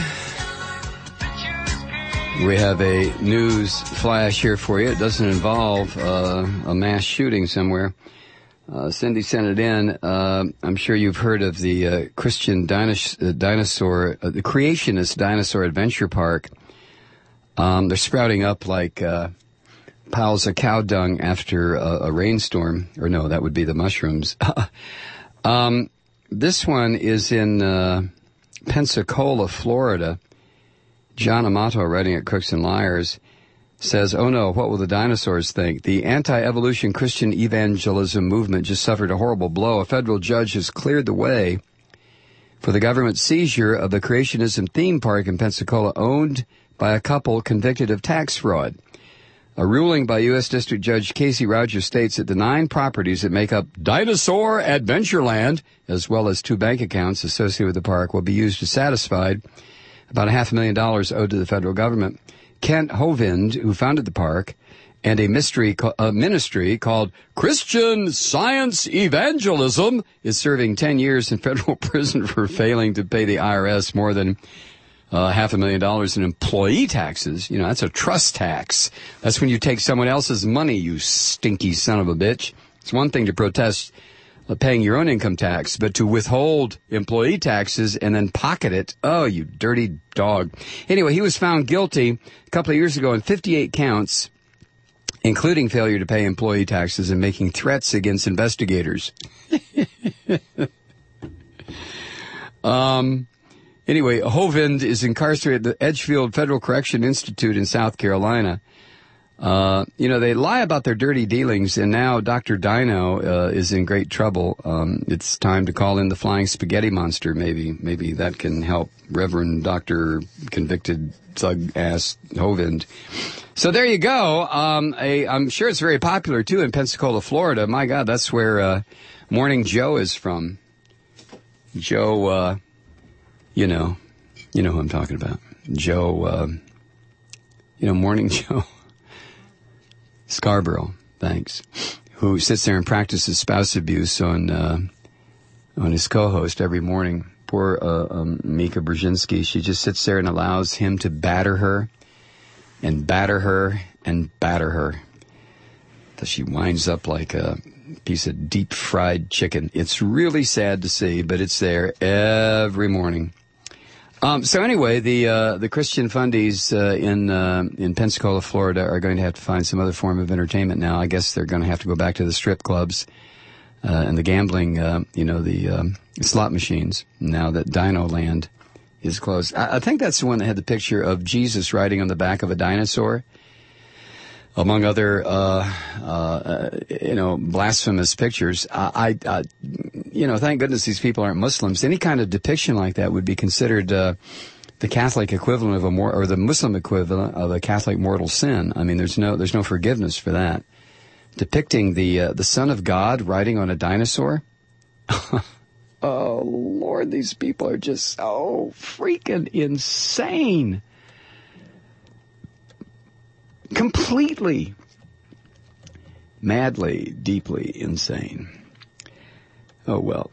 We have a news flash here for you. It doesn't involve uh, a mass shooting somewhere. Uh, Cindy sent it in. Uh, I'm sure you've heard of the uh, Christian dinos- uh, dinosaur, uh, the creationist dinosaur adventure park. Um, they're sprouting up like uh, piles of cow dung after a, a rainstorm. Or no, that would be the mushrooms. um, this one is in uh, Pensacola, Florida. John Amato, writing at Crooks and Liars, says, "Oh no, what will the dinosaurs think? The anti-evolution Christian evangelism movement just suffered a horrible blow. A federal judge has cleared the way for the government's seizure of the creationism theme park in Pensacola, owned by a couple convicted of tax fraud. A ruling by U S. District Judge Casey Rogers states that the nine properties that make up Dinosaur Adventureland, as well as two bank accounts associated with the park, will be used to satisfy about a half a million dollars owed to the federal government. Kent Hovind, who founded the park, and a mystery, a ministry called Christian Science Evangelism, is serving ten years in federal prison for failing to pay the I R S more than uh, half a million dollars in employee taxes. You know, that's a trust tax. That's when you take someone else's money, you stinky son of a bitch. It's one thing to protest uh, paying your own income tax, but to withhold employee taxes and then pocket it, oh, you dirty dog. Anyway, he was found guilty a couple of years ago on fifty-eight counts, including failure to pay employee taxes and making threats against investigators. um, anyway, Hovind is incarcerated at the Edgefield Federal Correction Institute in South Carolina. Uh, you know, they lie about their dirty dealings, and now Doctor Dino uh, is in great trouble. Um, it's time to call in the flying spaghetti monster, maybe. Maybe that can help Reverend Doctor Convicted Thug-ass Hovind. So there you go. Um, a, I'm sure it's very popular, too, in Pensacola, Florida. My God, that's where uh, Morning Joe is from. Joe, uh, you know, you know who I'm talking about. Joe, uh, you know, Morning Joe. Scarborough, thanks, who sits there and practices spouse abuse on uh, on his co-host every morning. Poor uh, um, Mika Brzezinski. She just sits there and allows him to batter her and batter her and batter her till she winds up like a piece of deep-fried chicken. It's really sad to see, but it's there every morning. Um, so anyway, the uh, the Christian fundies uh, in uh, in Pensacola, Florida, are going to have to find some other form of entertainment now. I guess they're going to have to go back to the strip clubs uh, and the gambling, uh, you know, the um, slot machines. Now that Dino Land is closed, I, I think that's the one that had the picture of Jesus riding on the back of a dinosaur, among other, uh, uh, you know, blasphemous pictures. I, I, I, you know, thank goodness these people aren't Muslims. Any kind of depiction like that would be considered uh, the Catholic equivalent of a more, or the Muslim equivalent of a Catholic mortal sin. I mean, there's no, there's no forgiveness for that. Depicting the uh, the Son of God riding on a dinosaur. Oh Lord, these people are just so freaking insane. Completely, madly, deeply insane. Oh, well.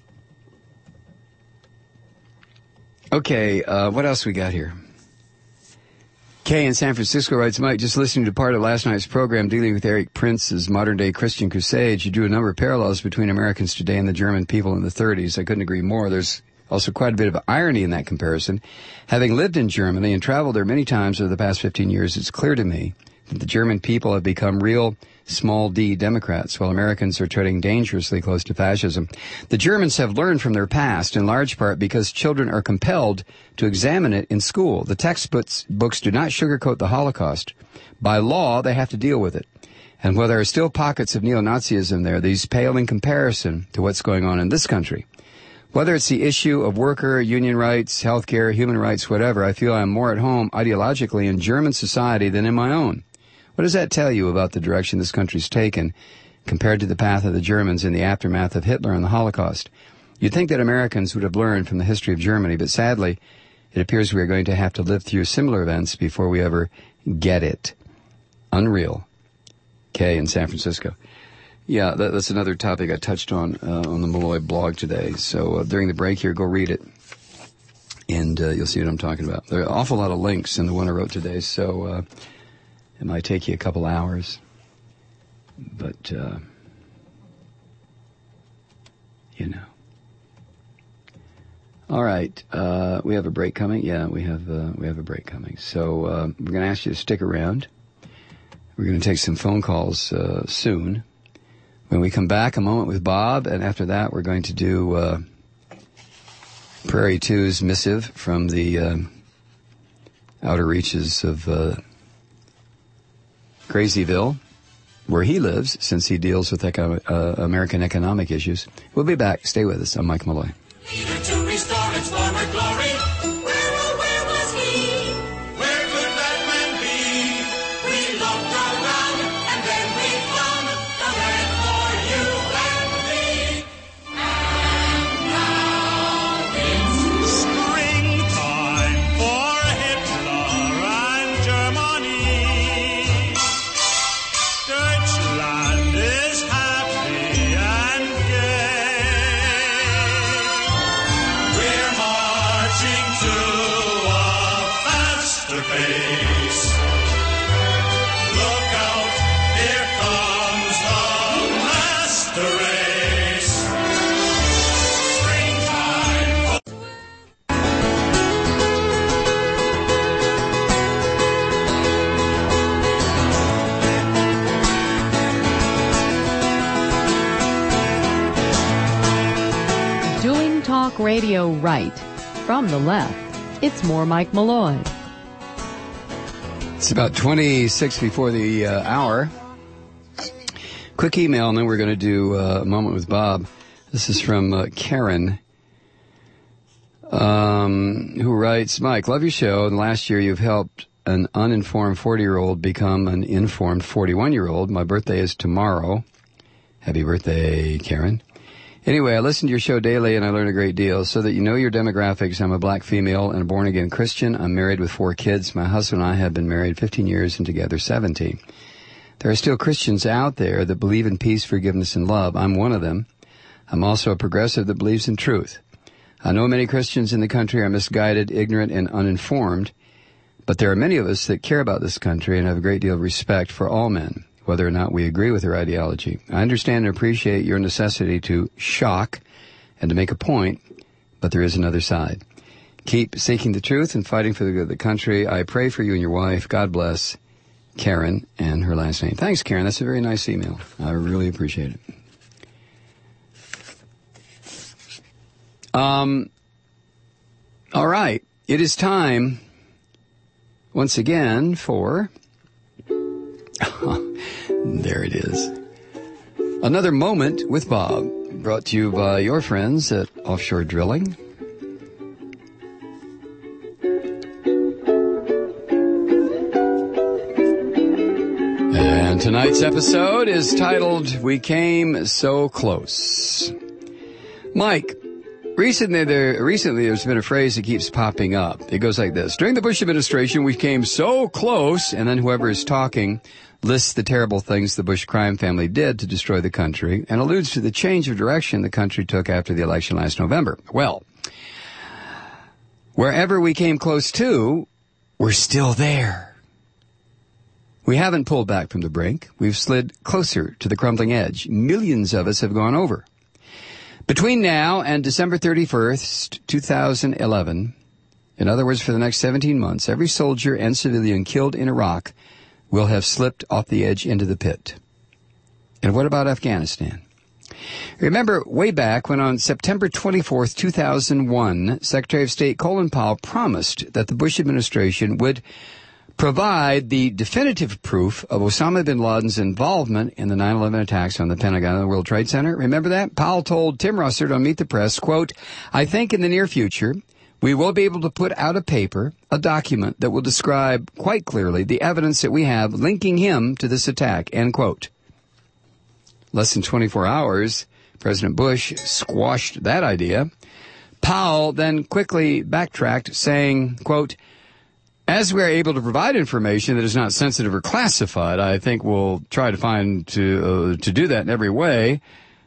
Okay, uh, what else we got here? Kay in San Francisco writes, Mike, just listening to part of last night's program dealing with Eric Prince's modern-day Christian crusades, you drew a number of parallels between Americans today and the German people in the thirties. I couldn't agree more. There's also quite a bit of irony in that comparison. Having lived in Germany and traveled there many times over the past fifteen years, it's clear to me that the German people have become real small d Democrats, while Americans are treading dangerously close to fascism. The Germans have learned from their past, in large part because children are compelled to examine it in school. The textbooks books do not sugarcoat the Holocaust. By law, they have to deal with it. And while there are still pockets of neo-Nazism there, these pale in comparison to what's going on in this country. Whether it's the issue of worker, union rights, healthcare, human rights, whatever, I feel I'm more at home ideologically in German society than in my own. What does that tell you about the direction this country's taken compared to the path of the Germans in the aftermath of Hitler and the Holocaust? You'd think that Americans would have learned from the history of Germany, but sadly, it appears we are going to have to live through similar events before we ever get it. Unreal. Kay in San Francisco. Yeah, that, that's another topic I touched on uh, on the Malloy blog today. So uh, during the break here, go read it, and uh, you'll see what I'm talking about. There are an awful lot of links in the one I wrote today, so uh, it might take you a couple hours. But, uh, you know. All right, uh, we have a break coming. Yeah, we have uh, we have a break coming. So uh, we're going to ask you to stick around. We're going to take some phone calls uh, soon. When we come back, a moment with Bob, and after that, we're going to do uh, Prairie two's missive from the uh, outer reaches of uh, Crazyville, where he lives, since he deals with eco- uh, American economic issues. We'll be back. Stay with us. I'm Mike Malloy. Needed to restore its former glory. Where, oh, where was he? Where could that man be? We looked all race. Look out, here comes the master race. Springtime. Doing talk radio right. From the left, it's more Mike Malloy. It's about twenty-six before the uh, hour. Quick email, and then we're going to do uh, a moment with Bob. This is from uh, Karen, um, who writes, Mike, love your show. And last year you've helped an uninformed forty-year-old become an informed forty-one-year-old. My birthday is tomorrow. Happy birthday, Karen. Anyway, I listen to your show daily and I learn a great deal. So that you know your demographics, I'm a black female and a born-again Christian. I'm married with four kids. My husband and I have been married fifteen years and together seventeen. There are still Christians out there that believe in peace, forgiveness, and love. I'm one of them. I'm also a progressive that believes in truth. I know many Christians in the country are misguided, ignorant, and uninformed, but there are many of us that care about this country and have a great deal of respect for all men, whether or not we agree with their ideology. I understand and appreciate your necessity to shock and to make a point, but there is another side. Keep seeking the truth and fighting for the good of the country. I pray for you and your wife. God bless. Karen, and her last name. Thanks, Karen. That's a very nice email. I really appreciate it. Um, all right. It is time, once again, for... There it is. Another moment with Bob, brought to you by your friends at Offshore Drilling. And tonight's episode is titled, We Came So Close. Mike, recently, there, recently there's been a phrase that keeps popping up. It goes like this. During the Bush administration, we came so close, and then whoever is talking lists the terrible things the Bush crime family did to destroy the country and alludes to the change of direction the country took after the election last November. Well, wherever we came close to, we're still there. We haven't pulled back from the brink. We've slid closer to the crumbling edge. Millions of us have gone over. Between now and December thirty-first, two thousand eleven, in other words, for the next seventeen months, every soldier and civilian killed in Iraq will have slipped off the edge into the pit. And what about Afghanistan? Remember way back when on September twenty-fourth, two thousand one, Secretary of State Colin Powell promised that the Bush administration would provide the definitive proof of Osama bin Laden's involvement in the nine eleven attacks on the Pentagon and the World Trade Center. Remember that? Powell told Tim Russert on Meet the Press, quote, I think in the near future, we will be able to put out a paper, a document that will describe quite clearly the evidence that we have linking him to this attack, end quote. Less than twenty-four hours, President Bush squashed that idea. Powell then quickly backtracked, saying, quote, as we are able to provide information that is not sensitive or classified, I think we'll try to find to uh, to do that in every way,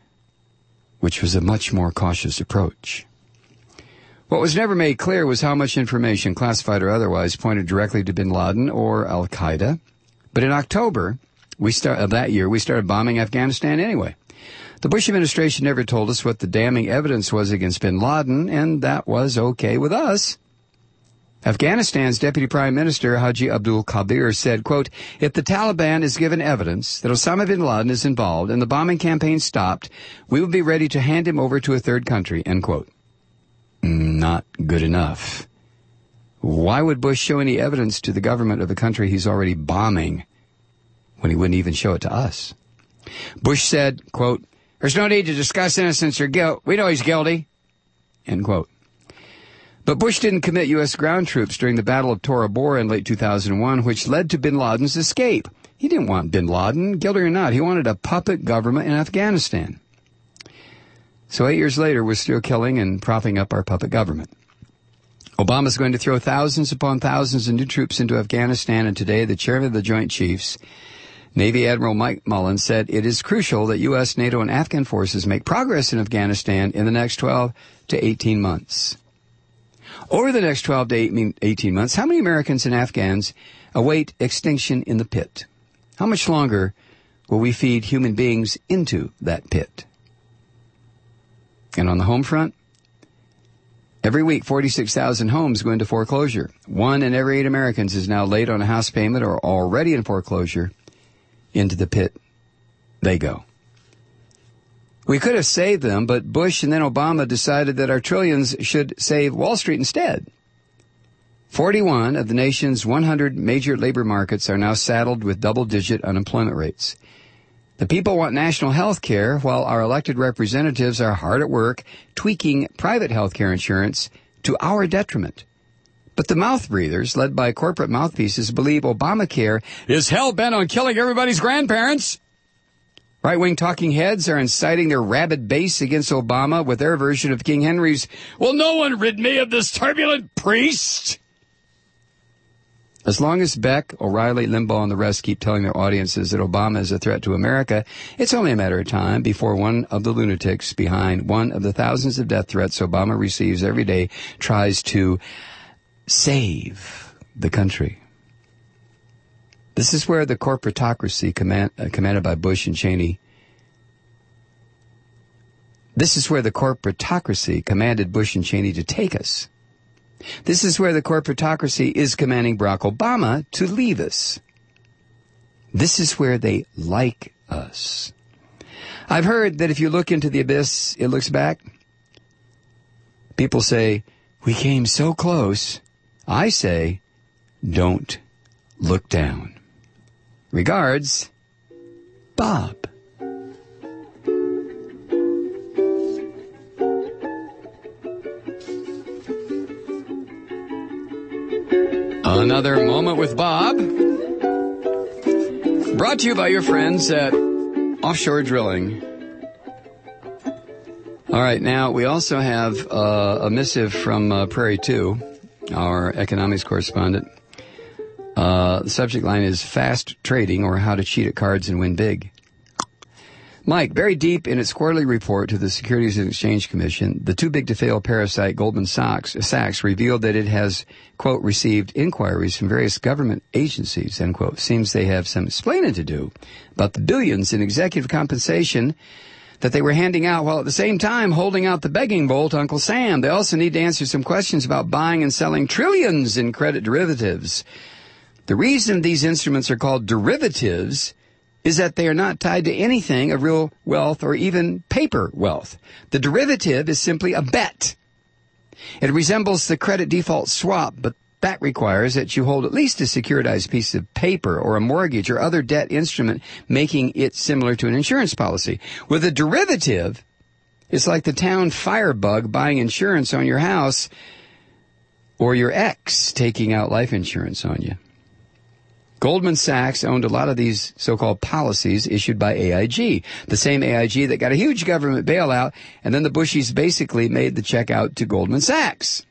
which was a much more cautious approach. What was never made clear was how much information, classified or otherwise, pointed directly to bin Laden or al-Qaeda. But in October we start, of that year, we started bombing Afghanistan anyway. The Bush administration never told us what the damning evidence was against bin Laden, and that was okay with us. Afghanistan's Deputy Prime Minister Haji Abdul Kabir said, quote, if the Taliban is given evidence that Osama bin Laden is involved and the bombing campaign stopped, we will be ready to hand him over to a third country, end quote. Not good enough. Why would Bush show any evidence to the government of the country he's already bombing when he wouldn't even show it to us? Bush said, quote, there's no need to discuss innocence or guilt. We know he's guilty, end quote. But Bush didn't commit U S ground troops during the Battle of Tora Bora in late two thousand one, which led to bin Laden's escape. He didn't want bin Laden, guilty or not. He wanted a puppet government in Afghanistan. So eight years later, we're still killing and propping up our puppet government. Obama's going to throw thousands upon thousands of new troops into Afghanistan, and today the chairman of the Joint Chiefs, Navy Admiral Mike Mullen, said it is crucial that U S, NATO, and Afghan forces make progress in Afghanistan in the next twelve to eighteen months. Over the next twelve to eighteen months, how many Americans and Afghans await extinction in the pit? How much longer will we feed human beings into that pit? And on the home front, every week, forty-six thousand homes go into foreclosure. One in every eight Americans is now late on a house payment or already in foreclosure. Into the pit they go. We could have saved them, but Bush and then Obama decided that our trillions should save Wall Street instead. forty-one of the nation's one hundred major labor markets are now saddled with double-digit unemployment rates. The people want national health care, while our elected representatives are hard at work tweaking private health care insurance to our detriment. But the mouth breathers, led by corporate mouthpieces, believe Obamacare is hell-bent on killing everybody's grandparents. Right-wing talking heads are inciting their rabid base against Obama with their version of King Henry's, "Will no one rid me of this turbulent priest?" As long as Beck, O'Reilly, Limbaugh, and the rest keep telling their audiences that Obama is a threat to America, it's only a matter of time before one of the lunatics behind one of the thousands of death threats Obama receives every day tries to save the country. This is where the corporatocracy command, uh, commanded by Bush and Cheney, this is where the corporatocracy commanded Bush and Cheney to take us. This is where the corporatocracy is commanding Barack Obama to leave us. This is where they like us. I've heard that if you look into the abyss, it looks back. People say, we came so close. I say, don't look down. Regards, Bob. Another Moment with Bob, brought to you by your friends at Offshore Drilling. All right, now we also have uh, a missive from uh, Prairie two, our economics correspondent. Uh, the subject line is Fast Trading, or How to Cheat at Cards and Win Big. Mike, buried deep in its quarterly report to the Securities and Exchange Commission, the too-big-to-fail parasite Goldman Sachs, Sachs revealed that it has, quote, received inquiries from various government agencies, end quote. Seems they have some explaining to do about the billions in executive compensation that they were handing out, while at the same time holding out the begging bowl to Uncle Sam. They also need to answer some questions about buying and selling trillions in credit derivatives. The reason these instruments are called derivatives is that they are not tied to anything of real wealth or even paper wealth. The derivative is simply a bet. It resembles the credit default swap, but that requires that you hold at least a securitized piece of paper or a mortgage or other debt instrument, making it similar to an insurance policy. With a derivative, it's like the town firebug buying insurance on your house or your ex taking out life insurance on you. Goldman Sachs owned a lot of these so-called policies issued by A I G, the same A I G that got a huge government bailout, and then the Bushies basically made the check out to Goldman Sachs.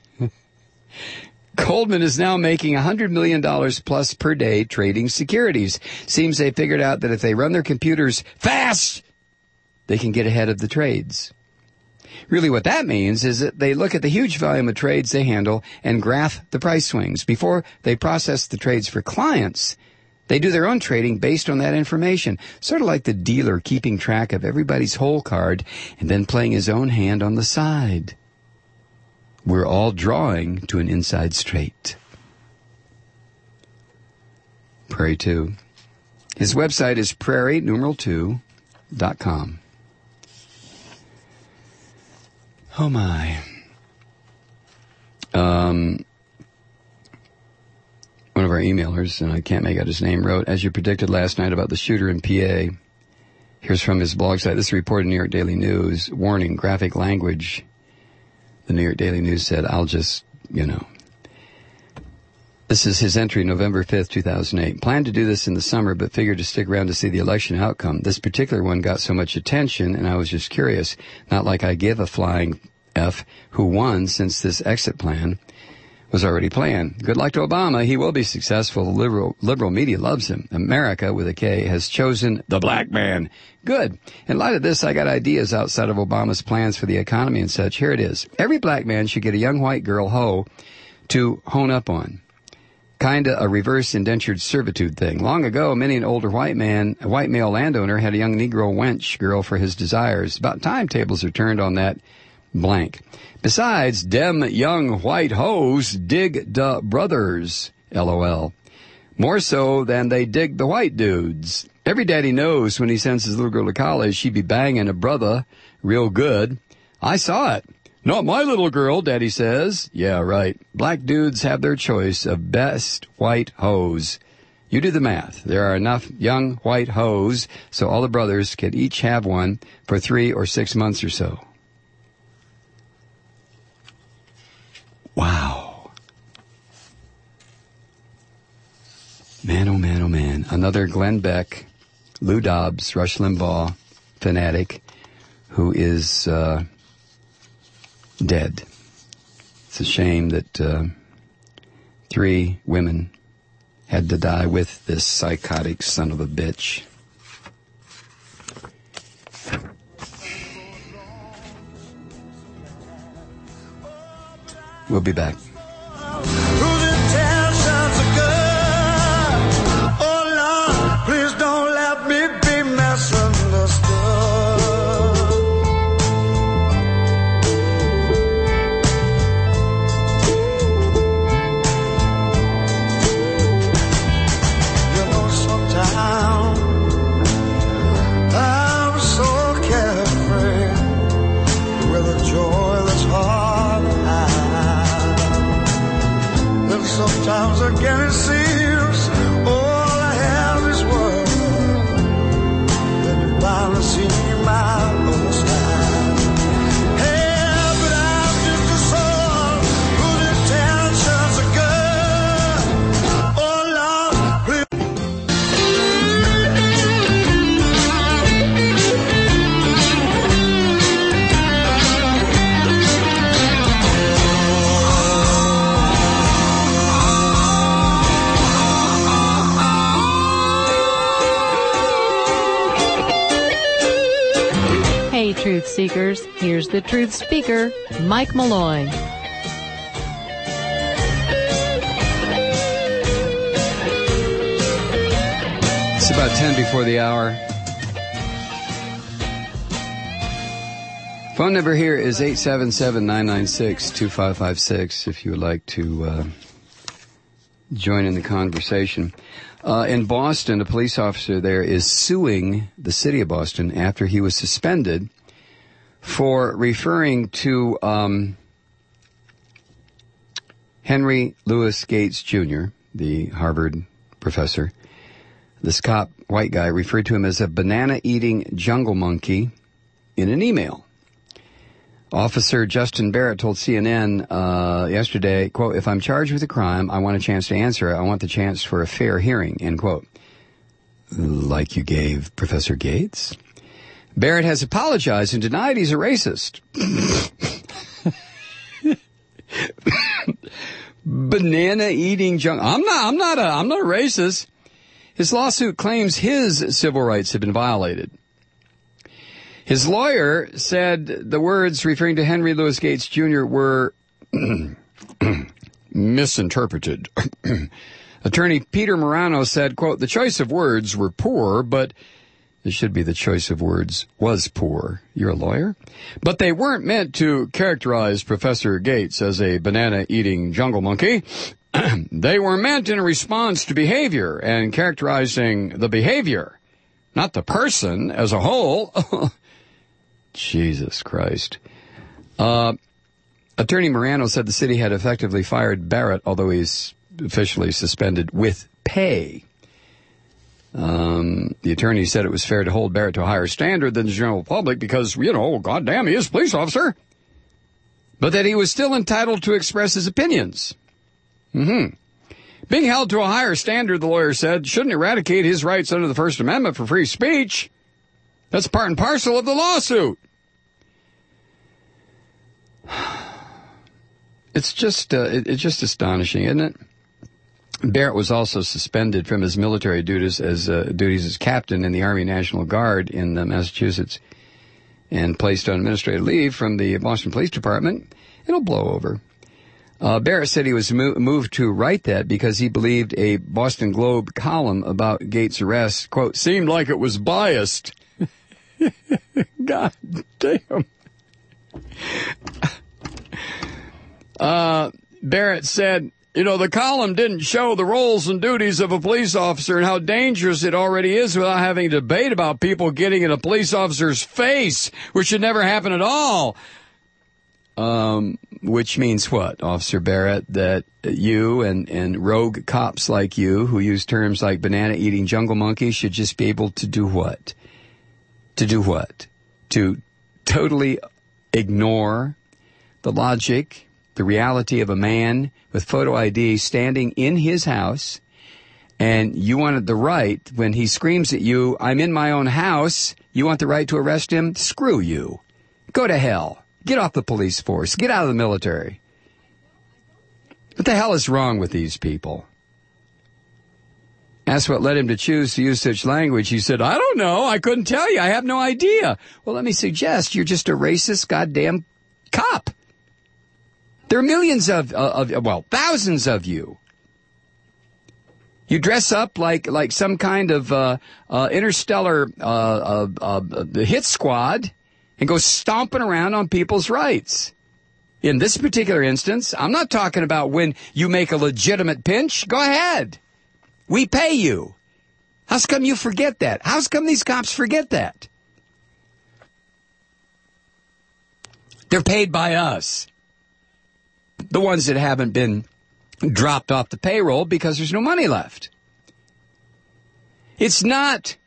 Goldman is now making one hundred million dollars plus per day trading securities. Seems they figured out that if they run their computers fast, they can get ahead of the trades. Really what that means is that they look at the huge volume of trades they handle and graph the price swings. Before they process the trades for clients, they do their own trading based on that information, sort of like the dealer keeping track of everybody's hole card and then playing his own hand on the side. We're all drawing to an inside straight. Prairie two. His website is prairie numeral two dot com. Oh, my. Um, one of our emailers, and I can't make out his name, wrote, as you predicted last night about the shooter in P A. Here's from his blog site. This is reported in New York Daily News. Warning, graphic language. The New York Daily News said, I'll just, you know. This is his entry, November fifth, two thousand eight. Planned to do this in the summer, but figured to stick around to see the election outcome. This particular one got so much attention, and I was just curious. Not like I give a flying F who won, since this exit plan was already planned. Good luck to Obama. He will be successful. The liberal, liberal media loves him. America, with a K, has chosen the black man. Good. In light of this, I got ideas outside of Obama's plans for the economy and such. Here it is. Every black man should get a young white girl, hoe, to hone up on. Kinda a reverse indentured servitude thing. Long ago, many an older white man, a white male landowner, had a young Negro wench girl for his desires. About time tables are turned on that blank. Besides, dem young white hoes dig da brothers, LOL. More so than they dig the white dudes. Every daddy knows when he sends his little girl to college, she'd be banging a brother real good. I saw it. Not my little girl, Daddy says. Yeah, right. Black dudes have their choice of best white hoes. You do the math. There are enough young white hoes, so all the brothers can each have one for three or six months or so. Wow. Man, oh man, oh man. Another Glenn Beck, Lou Dobbs, Rush Limbaugh fanatic who is... uh dead. It's a shame that uh, three women had to die with this psychotic son of a bitch. We'll be back. Sometimes again it seems all I have is words. Then you finally see my other side. Hey, but I'm just a soul whose intentions are good. Oh Lord, Hey, truth seekers, here's the truth speaker, Mike Malloy. It's about ten before the hour. Phone number here is eight seven seven, nine nine six, two five five six if you would like to uh, join in the conversation. Uh, in Boston, a police officer there is suing the city of Boston after he was suspended for referring to um, Henry Louis Gates Junior, the Harvard professor. This cop, white guy, referred to him as a banana-eating jungle monkey in an email. Officer Justin Barrett told C N N uh, yesterday, quote, "If I'm charged with a crime, I want a chance to answer it. I want the chance for a fair hearing," end quote. Like you gave Professor Gates? Barrett has apologized and denied he's a racist. Banana-eating junk. I'm not. I'm not a. I'm not a racist. His lawsuit claims his civil rights have been violated. His lawyer said the words referring to Henry Louis Gates Junior were misinterpreted. Attorney Peter Morano said, quote, "The choice of words were poor, but it should be the choice of words was poor." You're a lawyer? "But they weren't meant to characterize Professor Gates as a banana-eating jungle monkey. They were meant in response to behavior and characterizing the behavior, not the person as a whole." Jesus Christ. Uh, Attorney Morano said the city had effectively fired Barrett, although he's officially suspended with pay. Um, the attorney said it was fair to hold Barrett to a higher standard than the general public because, you know, goddamn, he is a police officer. But that he was still entitled to express his opinions. Mm-hmm. Being held to a higher standard, the lawyer said, shouldn't eradicate his rights under the First Amendment for free speech. That's part and parcel of the lawsuit. it's just uh, it, it's just astonishing, isn't it? Barrett was also suspended from his military duties as uh, duties as captain in the Army National Guard in uh, Massachusetts, and placed on administrative leave from the Boston Police Department. It'll blow over. Uh, Barrett said he was mo- moved to write that because he believed a Boston Globe column about Gates' arrest, quote, seemed like it was biased. God damn. Uh, Barrett said, you know, the column didn't show the roles and duties of a police officer and how dangerous it already is without having a debate about people getting in a police officer's face, which should never happen at all. Um, which means what, Officer Barrett? That you and, and rogue cops like you who use terms like banana-eating jungle monkey should just be able to do what? To do what? To totally ignore the logic, the reality of a man with photo I D standing in his house, and you wanted the right, when he screams at you, I'm in my own house, you want the right to arrest him? Screw you. Go to hell. Get off the police force. Get out of the military. What the hell is wrong with these people? That's what led him to choose to use such language. He said, I don't know. I couldn't tell you. I have no idea. Well, let me suggest you're just a racist goddamn cop. There are millions of, of, of well, thousands of you. You dress up like like some kind of uh, uh, interstellar uh, uh, uh, the hit squad and go stomping around on people's rights. In this particular instance, I'm not talking about when you make a legitimate pinch. Go ahead. We pay you. How's come you forget that? How's come these cops forget that? They're paid by us. The ones that haven't been dropped off the payroll because there's no money left. It's not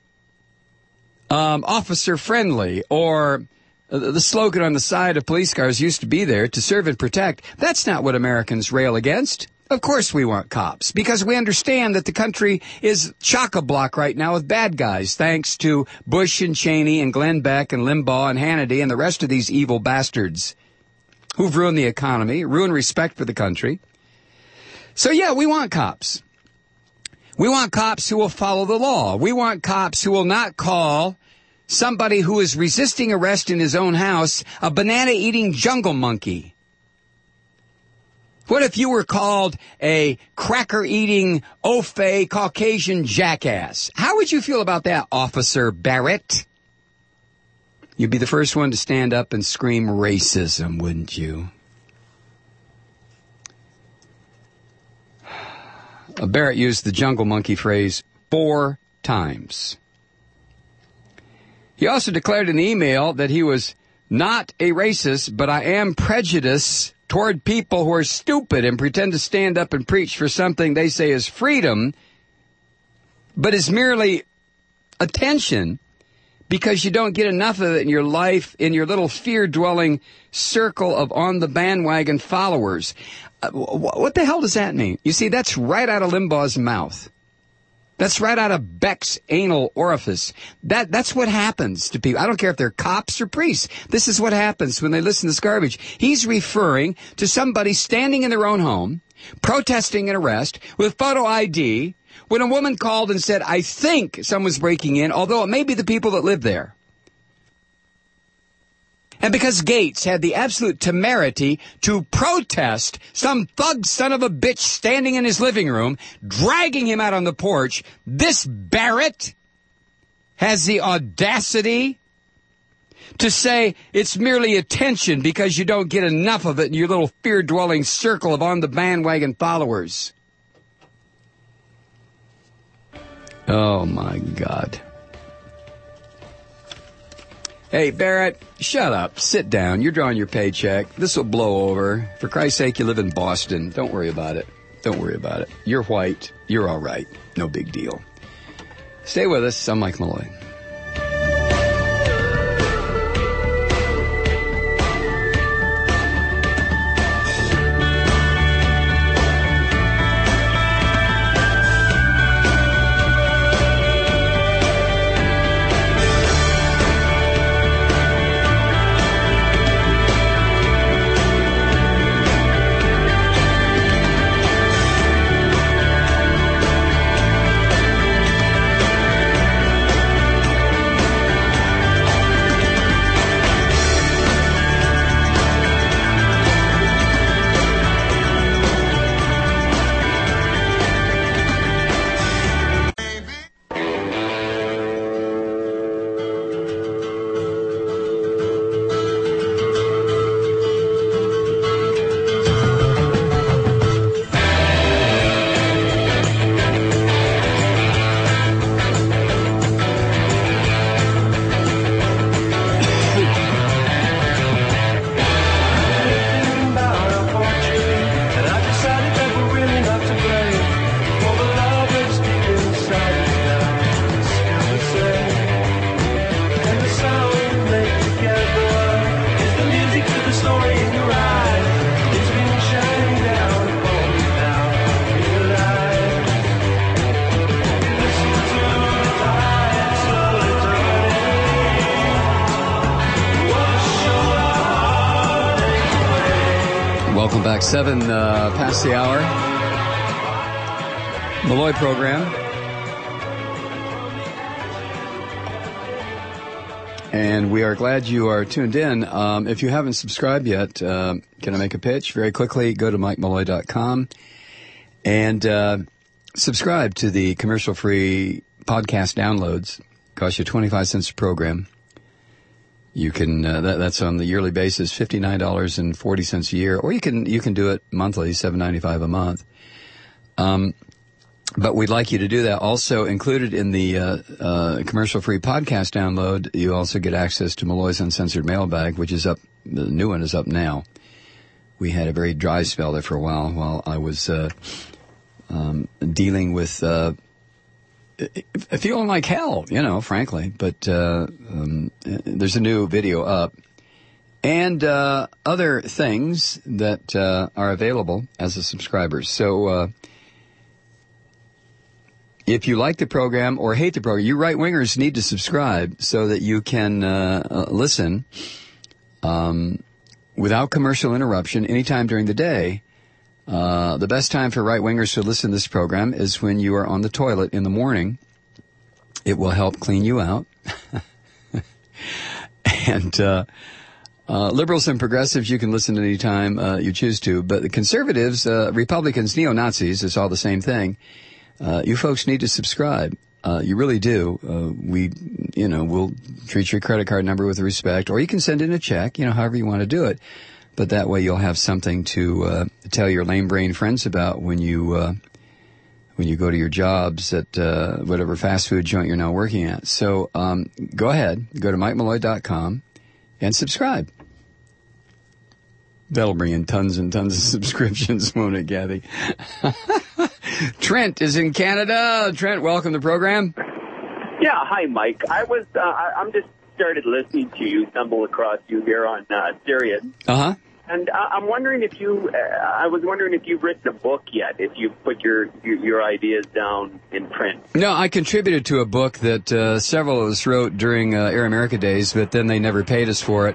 um, officer friendly, or uh, the slogan on the side of police cars used to be there, to serve and protect. That's not what Americans rail against. Of course we want cops, because we understand that the country is chock-a-block right now with bad guys, thanks to Bush and Cheney and Glenn Beck and Limbaugh and Hannity and the rest of these evil bastards who've ruined the economy, ruined respect for the country. So, yeah, we want cops. We want cops who will follow the law. We want cops who will not call somebody who is resisting arrest in his own house a banana-eating jungle monkey. What if you were called a cracker-eating, au fait Caucasian jackass? How would you feel about that, Officer Barrett? You'd be the first one to stand up and scream racism, wouldn't you? Barrett used the jungle monkey phrase four times. He also declared in the email that he was not a racist, but I am prejudiced toward people who are stupid and pretend to stand up and preach for something they say is freedom, but is merely attention because you don't get enough of it in your life, in your little fear-dwelling circle of on-the-bandwagon followers. Uh, what the hell does that mean? You see, that's right out of Limbaugh's mouth. That's right out of Beck's anal orifice. That That's what happens to people. I don't care if they're cops or priests. This is what happens when they listen to this garbage. He's referring to somebody standing in their own home, protesting an arrest with photo I D, when a woman called and said, I think someone's breaking in, although it may be the people that live there. And because Gates had the absolute temerity to protest some thug son of a bitch standing in his living room, dragging him out on the porch, this Barrett has the audacity to say it's merely attention because you don't get enough of it in your little fear-dwelling circle of on-the-bandwagon followers. Oh, my God. Hey, Barrett, shut up. Sit down. You're drawing your paycheck. This will blow over. For Christ's sake, you live in Boston. Don't worry about it. Don't worry about it. You're white. You're all right. No big deal. Stay with us. I'm Mike Malloy. Welcome back. Seven uh, past the hour. Malloy program. And we are glad you are tuned in. Um, if you haven't subscribed yet, uh, can I make a pitch? Very quickly, go to mike malloy dot com and uh, subscribe to the commercial-free podcast downloads. Costs you twenty-five cents a program. You can uh, that, that's on the yearly basis, fifty-nine dollars and forty cents a year, or you can you can do it monthly, seven ninety-five a month. Um, but we'd like you to do that. Also included in the uh, uh, commercial-free podcast download, you also get access to Malloy's Uncensored Mailbag, which is up. The new one is up now. We had a very dry spell there for a while while I was uh, um, dealing with. Uh, Feeling like hell, you know, frankly. But uh, um, there's a new video up. And uh, other things that uh, are available as a subscriber. So uh, if you like the program or hate the program, you right-wingers need to subscribe so that you can uh, uh, listen um, without commercial interruption anytime during the day. Uh, the best time for right-wingers to listen to this program is when you are on the toilet in the morning. It will help clean you out. and uh, uh, liberals and progressives, you can listen any time uh, you choose to. But the conservatives, uh, Republicans, neo-Nazis, it's all the same thing. Uh, you folks need to subscribe. Uh, you really do. Uh, we, you know, we'll treat your credit card number with respect, or you can send in a check, you know, however you want to do it. But that way you'll have something to uh, tell your lame-brained friends about when you uh, when you go to your jobs at uh, whatever fast food joint you're now working at. So um, go ahead, go to mike malloy dot com and subscribe. That'll bring in tons and tons of subscriptions, won't it, Kathy? Trent is in Canada. Trent, welcome to the program. Yeah, hi, Mike. I was, uh, I, I'm just started listening to you, stumble across you here on uh, Sirius. Uh-huh. And I, I'm wondering if you, uh, I was wondering if you've written a book yet, if you've put your, your, your ideas down in print. No, I contributed to a book that uh, several of us wrote during uh, Air America days, but then they never paid us for it.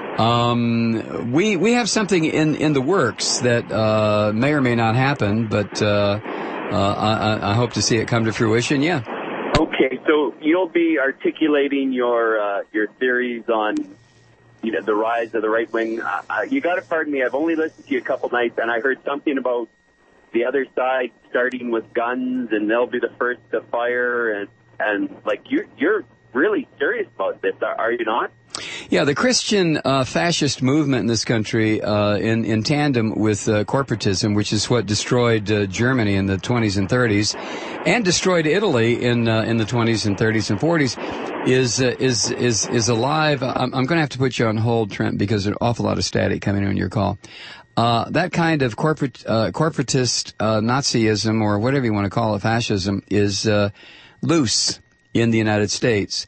Um, we we have something in, in the works that uh, may or may not happen, but uh, uh, I, I hope to see it come to fruition, yeah. Okay, so you'll be articulating your uh, your theories on, you know, the rise of the right wing. Uh, you got to pardon me. I've only listened to you a couple nights, and I heard something about the other side starting with guns, and they'll be the first to fire, and and like you you're really serious about this, are, are you not? Yeah, the Christian uh, fascist movement in this country, uh, in, in tandem with uh, corporatism, which is what destroyed uh, Germany in the twenties and thirties, and destroyed Italy in uh, in the twenties and thirties and forties, is uh, is is is alive. I'm, I'm going to have to put you on hold, Trent, because there's an awful lot of static coming in on your call. Uh, that kind of corporate uh, corporatist uh, Nazism, or whatever you want to call it, fascism, is uh, loose in the United States.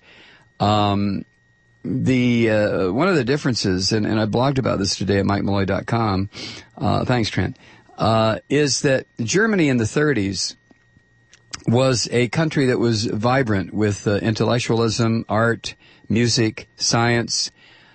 Um, The uh, one of the differences, and, and I blogged about this today at mike malloy dot com, uh, thanks, Trent, uh, is that Germany in the thirties was a country that was vibrant with uh, intellectualism, art, music, science,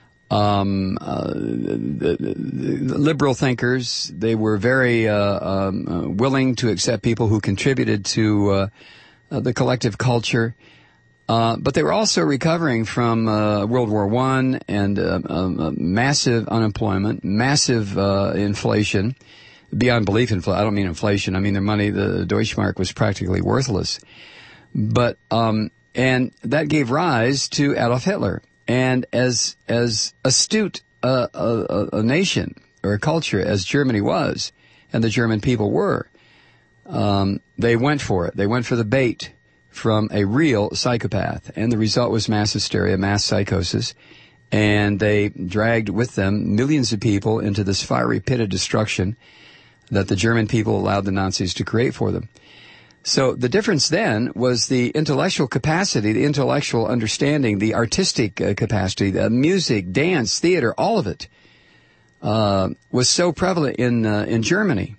um, uh, the, the, the liberal thinkers. They were very uh, um, uh, willing to accept people who contributed to uh, uh, the collective culture. Uh, but they were also recovering from uh, World War One and uh, uh, massive unemployment, massive uh, inflation, beyond belief. Infl- I don't mean inflation. I mean their money. The Deutschmark was practically worthless. But um, and that gave rise to Adolf Hitler. And as as astute uh, a, a nation or a culture as Germany was, and the German people were, um, they went for it. They went for the bait from a real psychopath, and the result was mass hysteria, mass psychosis, and they dragged with them millions of people into this fiery pit of destruction that the German people allowed the Nazis to create for them. So the difference then was the intellectual capacity, the intellectual understanding, the artistic uh, capacity, the music, dance, theater, all of it uh, was so prevalent in uh, in Germany.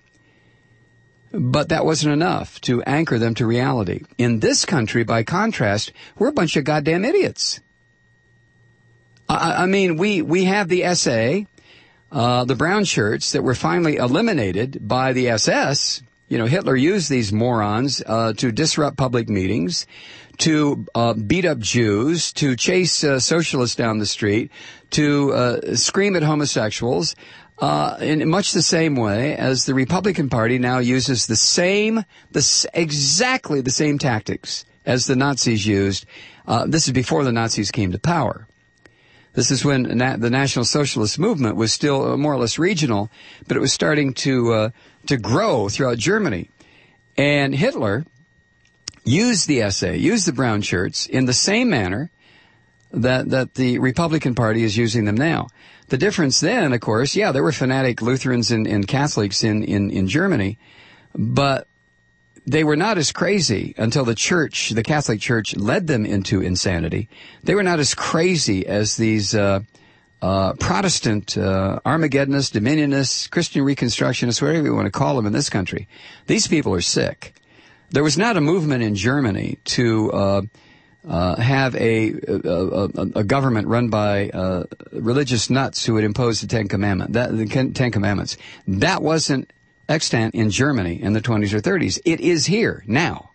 But that wasn't enough to anchor them to reality. In this country, by contrast, we're a bunch of goddamn idiots. I, I mean, we, we have the S A. uh, the brown shirts that were finally eliminated by the S S. You know, Hitler used these morons uh, to disrupt public meetings, to uh, beat up Jews, to chase uh, socialists down the street, to uh, scream at homosexuals, uh, in much the same way as the Republican Party now uses the same, the exactly the same tactics as the Nazis used. Uh, this is before the Nazis came to power. This is when na- the National Socialist movement was still uh, more or less regional, but it was starting to uh, to grow throughout Germany. And Hitler used the S A, used the brown shirts in the same manner that that the Republican Party is using them now. The difference then, of course, yeah, there were fanatic Lutherans and, and Catholics in, in, in Germany, but they were not as crazy until the church, the Catholic Church, led them into insanity. They were not as crazy as these uh, uh, Protestant uh, Armageddonists, Dominionists, Christian Reconstructionists, whatever you want to call them in this country. These people are sick. There was not a movement in Germany to uh, uh, have a, a, a, a government run by uh, religious nuts who would impose the Ten Commandments. That, the Ten Commandments. That wasn't extant in Germany in the twenties or thirties. It is here now.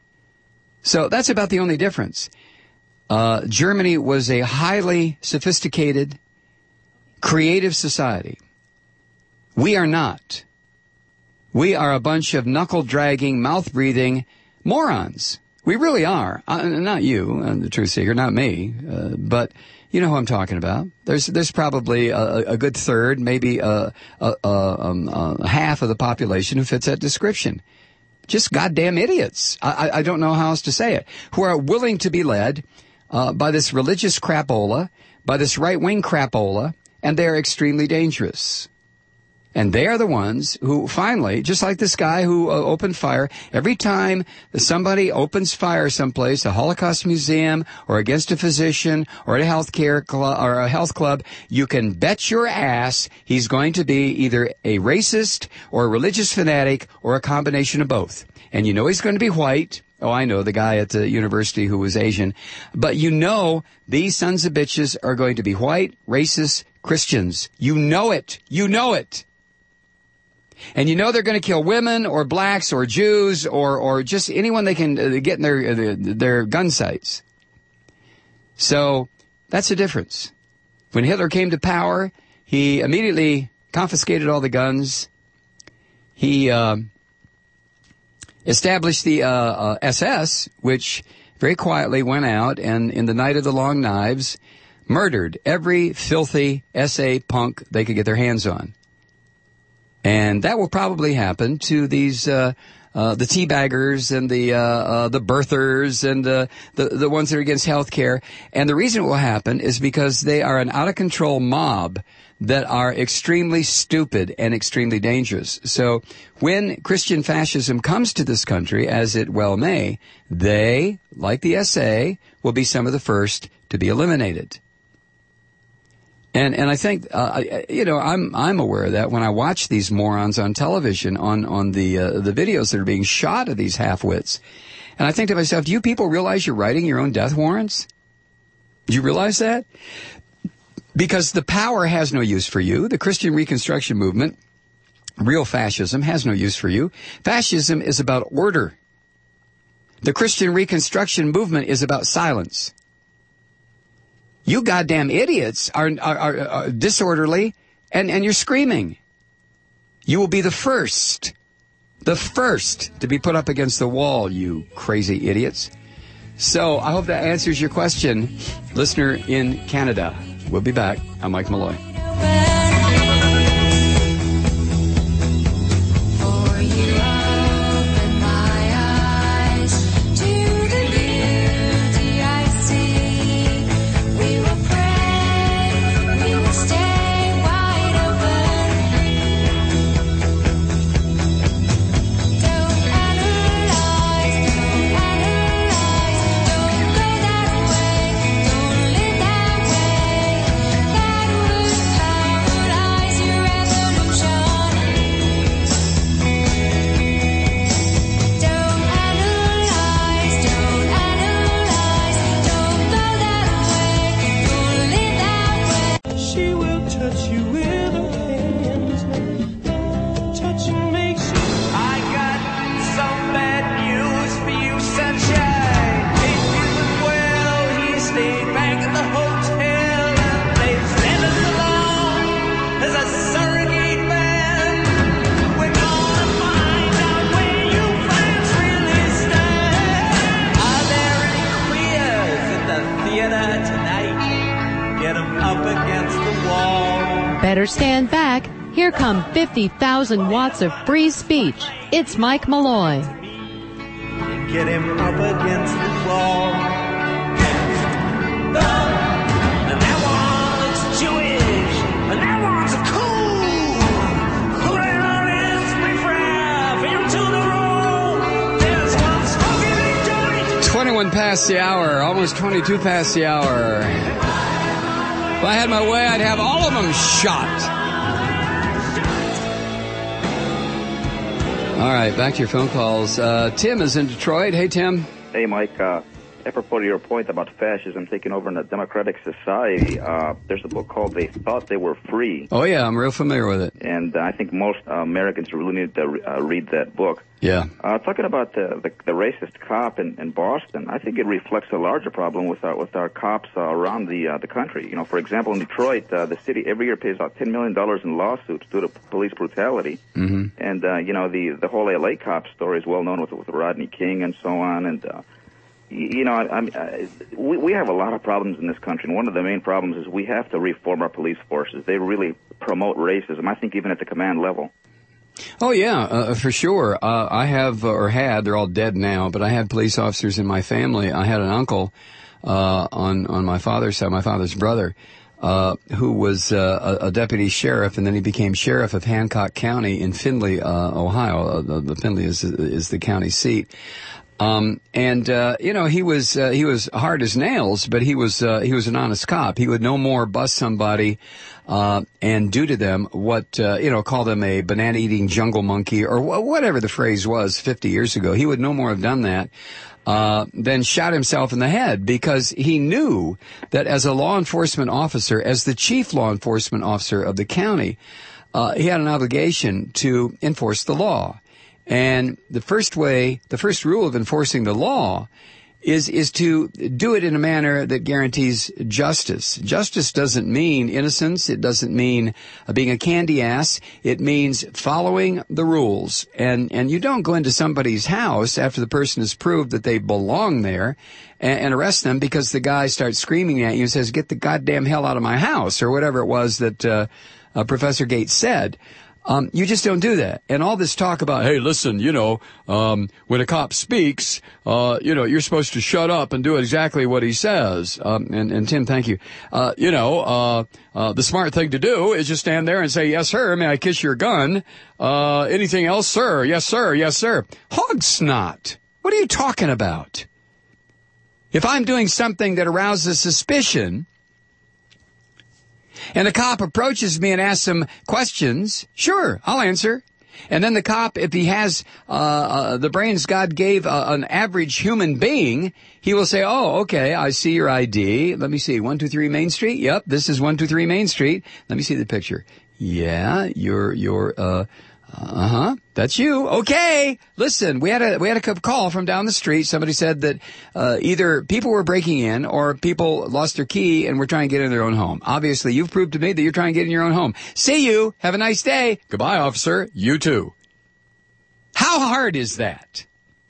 So that's about the only difference. Uh, Germany was a highly sophisticated, creative society. We are not. We are a bunch of knuckle-dragging, mouth-breathing morons. We really are. Uh, not you, uh, the truth seeker, not me, uh, but you know who I'm talking about. There's there's probably a, a good third, maybe a, a, a, um, a half of the population who fits that description. Just goddamn idiots. I, I don't know how else to say it. Who are willing to be led uh, by this religious crapola, by this right-wing crapola, and they're extremely dangerous. And they are the ones who finally, just like this guy who uh, opened fire, every time somebody opens fire someplace, a Holocaust museum or against a physician or at a health care club or a health club, you can bet your ass he's going to be either a racist or a religious fanatic or a combination of both. And you know he's going to be white. Oh, I know, the guy at the university who was Asian. But you know these sons of bitches are going to be white, racist Christians. You know it. You know it. And you know they're going to kill women or blacks or Jews or or just anyone they can uh, get in their, uh, their gun sights. So that's the difference. When Hitler came to power, he immediately confiscated all the guns. He uh, established the uh, uh, S S, which very quietly went out and in the night of the long knives murdered every filthy S A punk they could get their hands on. And that will probably happen to these, uh, uh, the teabaggers and the, uh, uh, the birthers and, uh, the, the ones that are against health care. And the reason it will happen is because they are an out-of-control mob that are extremely stupid and extremely dangerous. So when Christian fascism comes to this country, as it well may, they, like the S A, will be some of the first to be eliminated. And and I think uh, you know I'm I'm aware of that when I watch these morons on television on on the uh, the videos that are being shot of these half-wits, and I think to myself, do you people realize you're writing your own death warrants? Do you realize that? Because the power has no use for you. The Christian Reconstruction movement, real fascism, has no use for you. Fascism is about order. The Christian Reconstruction movement is about silence. You goddamn idiots are, are, are, are disorderly, and, and you're screaming. You will be the first, the first to be put up against the wall, you crazy idiots. So I hope that answers your question, listener in Canada. We'll be back. I'm Mike Malloy. Don't better stand back. Here come fifty thousand watts of free speech. It's Mike Malloy. Get him up against the wall. And that one looks Jewish, and that one's cool. Putting on his riffraff into the road. There's one smoking joint. twenty-one past the hour, almost twenty-two past the hour. If I had my way, I'd have all of them shot. All right, back to your phone calls. Uh, Tim is in Detroit. Hey, Tim. Hey, Mike. Uh, apropos to your point about fascism taking over in a democratic society, uh, there's a book called They Thought They Were Free. Oh, yeah, I'm real familiar with it. And uh, I think most uh, Americans really need to uh, read that book. Yeah. Uh, talking about the, the, the racist cop in, in Boston, I think it reflects a larger problem with our, with our cops uh, around the uh, the country. You know, for example, in Detroit, uh, the city every year pays about ten million dollars in lawsuits due to police brutality. Mm-hmm. And, uh, you know, the, the whole L A cop story is well known with, with Rodney King and so on. And, uh, you know, I, I, we, we have a lot of problems in this country. And one of the main problems is we have to reform our police forces. They really promote racism, I think, even at the command level. Oh, yeah, uh, for sure. Uh, I have, uh, or had, they're all dead now, but I had police officers in my family. I had an uncle uh, on, on my father's side, my father's brother, uh, who was uh, a, a deputy sheriff, and then he became sheriff of Hancock County in Findlay, uh, Ohio. Uh, the, the Findlay is, is the county seat. Um, and, uh, you know, he was, uh, he was hard as nails, but he was, uh, he was an honest cop. He would no more bust somebody, uh, and do to them what, uh, you know, call them a banana-eating jungle monkey or wh- whatever the phrase was fifty years ago. He would no more have done that, uh, than shot himself in the head because he knew that as a law enforcement officer, as the chief law enforcement officer of the county, uh, he had an obligation to enforce the law. And the first way, the first rule of enforcing the law is, is to do it in a manner that guarantees justice. Justice doesn't mean innocence. It doesn't mean uh, being a candy ass. It means following the rules. And, and you don't go into somebody's house after the person has proved that they belong there and, and arrest them because the guy starts screaming at you and says, get the goddamn hell out of my house, or whatever it was that, uh, uh Professor Gates said. Um, you just don't do that. And all this talk about, hey, listen, you know, um, when a cop speaks, uh, you know, you're supposed to shut up and do exactly what he says. Um, and, and Tim, thank you. Uh, you know, uh, uh, the smart thing to do is just stand there and say, yes, sir, may I kiss your gun? Uh, anything else, sir? Yes, sir. Yes, sir. Hog snot. What are you talking about? If I'm doing something that arouses suspicion, and the cop approaches me and asks some questions, sure, I'll answer. And then the cop, if he has uh, uh the brains God gave uh, an average human being, he will say, oh, okay, I see your I D. Let me see, one two three Main Street? Yep, this is one two three Main Street. Let me see the picture. Yeah, you're, you're, uh, uh-huh, that's you. Okay, listen, we had a we had a call from down the street. Somebody said that uh either people were breaking in or people lost their key and were trying to get in their own home. Obviously, you've proved to me that you're trying to get in your own home. See you. Have a nice day. Goodbye, officer. You too. How hard is that?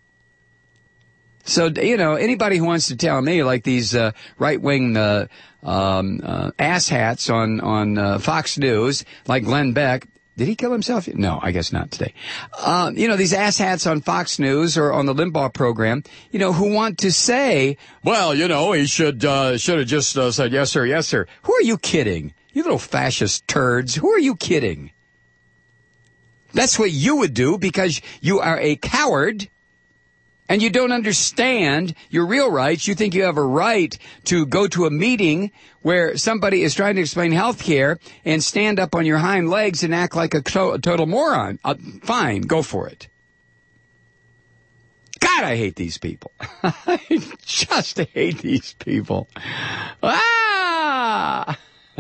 So, you know, anybody who wants to tell me, like these uh right-wing uh um uh asshats on, on uh Fox News, like Glenn Beck, did he kill himself? No, I guess not today. Um, you know, these asshats on Fox News or on the Limbaugh program, you know, who want to say, well, you know, he should, uh, should have just uh, said, yes, sir, yes, sir. Who are you kidding? You little fascist turds. Who are you kidding? That's what you would do because you are a coward and you don't understand your real rights. You think you have a right to go to a meeting where somebody is trying to explain health care and stand up on your hind legs and act like a, to- a total moron. Uh, fine, go for it. God, I hate these people. I just hate these people. Ah!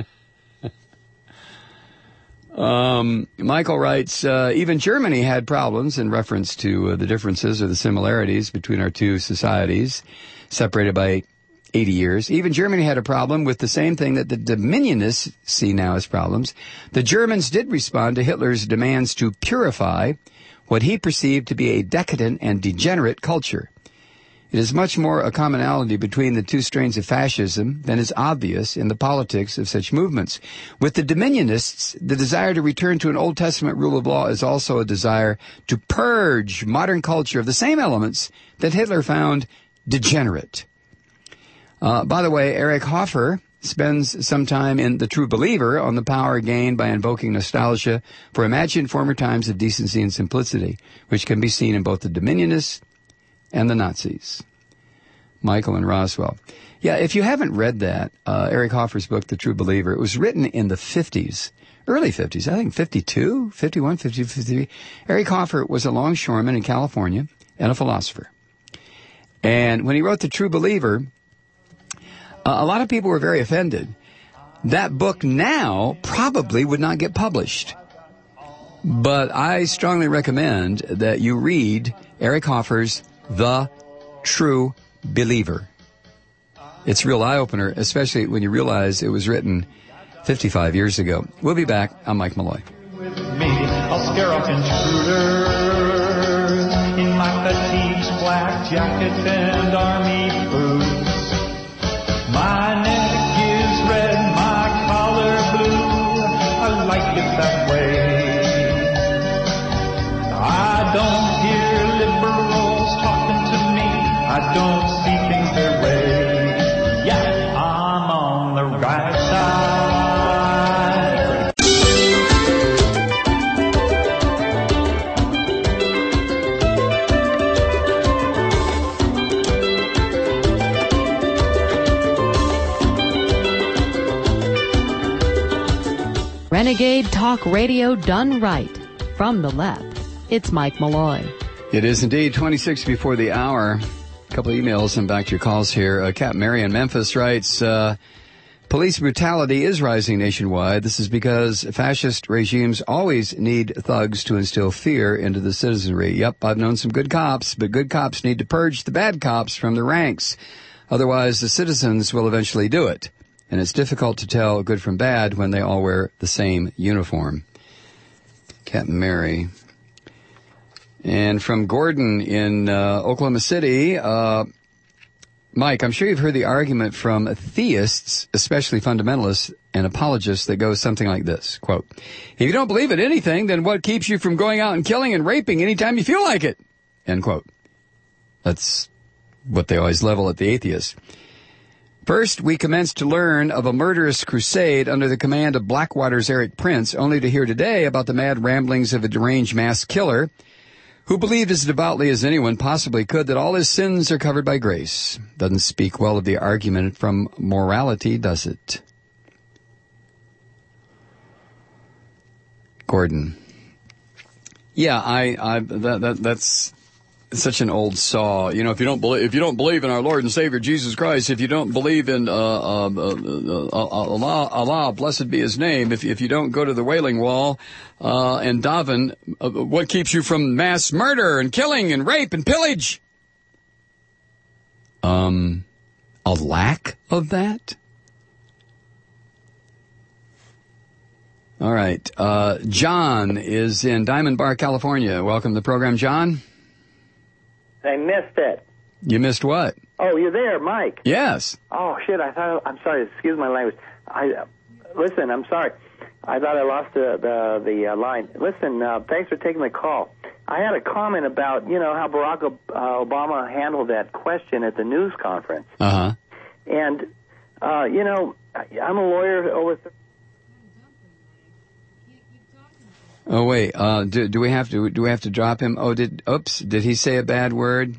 Um, Michael writes, uh, even Germany had problems in reference to uh, the differences or the similarities between our two societies, separated by eighty years. Even Germany had a problem with the same thing that the Dominionists see now as problems. The Germans did respond to Hitler's demands to purify what he perceived to be a decadent and degenerate culture. It is much more a commonality between the two strains of fascism than is obvious in the politics of such movements. With the Dominionists, the desire to return to an Old Testament rule of law is also a desire to purge modern culture of the same elements that Hitler found degenerate. Uh, by the way, Eric Hoffer spends some time in The True Believer on the power gained by invoking nostalgia for imagined former times of decency and simplicity, which can be seen in both the Dominionists and the Nazis. Michael and Roswell. Yeah, if you haven't read that, uh, Eric Hoffer's book, The True Believer, it was written in the fifties, early fifties, I think fifty-two, fifty-one, fifty-two, fifty-three. Eric Hoffer was a longshoreman in California and a philosopher. And when he wrote The True Believer, uh, a lot of people were very offended. That book now probably would not get published. But I strongly recommend that you read Eric Hoffer's The True Believer. It's a real eye-opener, especially when you realize it was written fifty-five years ago. We'll be back. I'm Mike Malloy. With me, I'll scare off intruders in my fatigues, black jacket and army boots. My neck is red, my collar blue. I like it that way. I don't hear liberals talking to me. I don't see things their way. Yeah, I'm on the right side. Renegade Talk Radio done right. From the left, it's Mike Malloy. It is indeed twenty-six before the hour. A couple of emails and back to your calls here. Uh, Captain Mary in Memphis writes, uh, police brutality is rising nationwide. This is because fascist regimes always need thugs to instill fear into the citizenry. Yep, I've known some good cops, but good cops need to purge the bad cops from the ranks. Otherwise, the citizens will eventually do it. And it's difficult to tell good from bad when they all wear the same uniform. Captain Mary. And from Gordon in uh, Oklahoma City, uh, Mike, I'm sure you've heard the argument from theists, especially fundamentalists and apologists, that goes something like this, quote, if you don't believe in anything, then what keeps you from going out and killing and raping anytime you feel like it? End quote. That's what they always level at the atheists. First, we commenced to learn of a murderous crusade under the command of Blackwater's Eric Prince, only to hear today about the mad ramblings of a deranged mass killer who believed as devoutly as anyone possibly could that all his sins are covered by grace. Doesn't speak well of the argument from morality, does it? Gordon. Yeah, I, I, that, that, that's such an old saw. You know, if you don't believe, if you don't believe in our Lord and Savior Jesus Christ, if you don't believe in uh, uh, uh, uh, Allah, Allah, blessed be His name, if if you don't go to the Wailing Wall uh, and daven, uh, what keeps you from mass murder and killing and rape and pillage? Um, a lack of that. All right, uh, John is in Diamond Bar, California. Welcome to the program, John. I missed it. You missed what? Oh, you're there, Mike. Yes. Oh, shit, I thought, I'm sorry, excuse my language. I, uh, listen, I'm sorry. I thought I lost the, the, the uh, line. Listen, uh, thanks for taking the call. I had a comment about, you know, how Barack uh, Obama handled that question at the news conference. Uh-huh. And, uh, you know, I'm a lawyer over... Th- Oh wait, uh, do, do we have to do we have to drop him? Oh, did oops, did he say a bad word?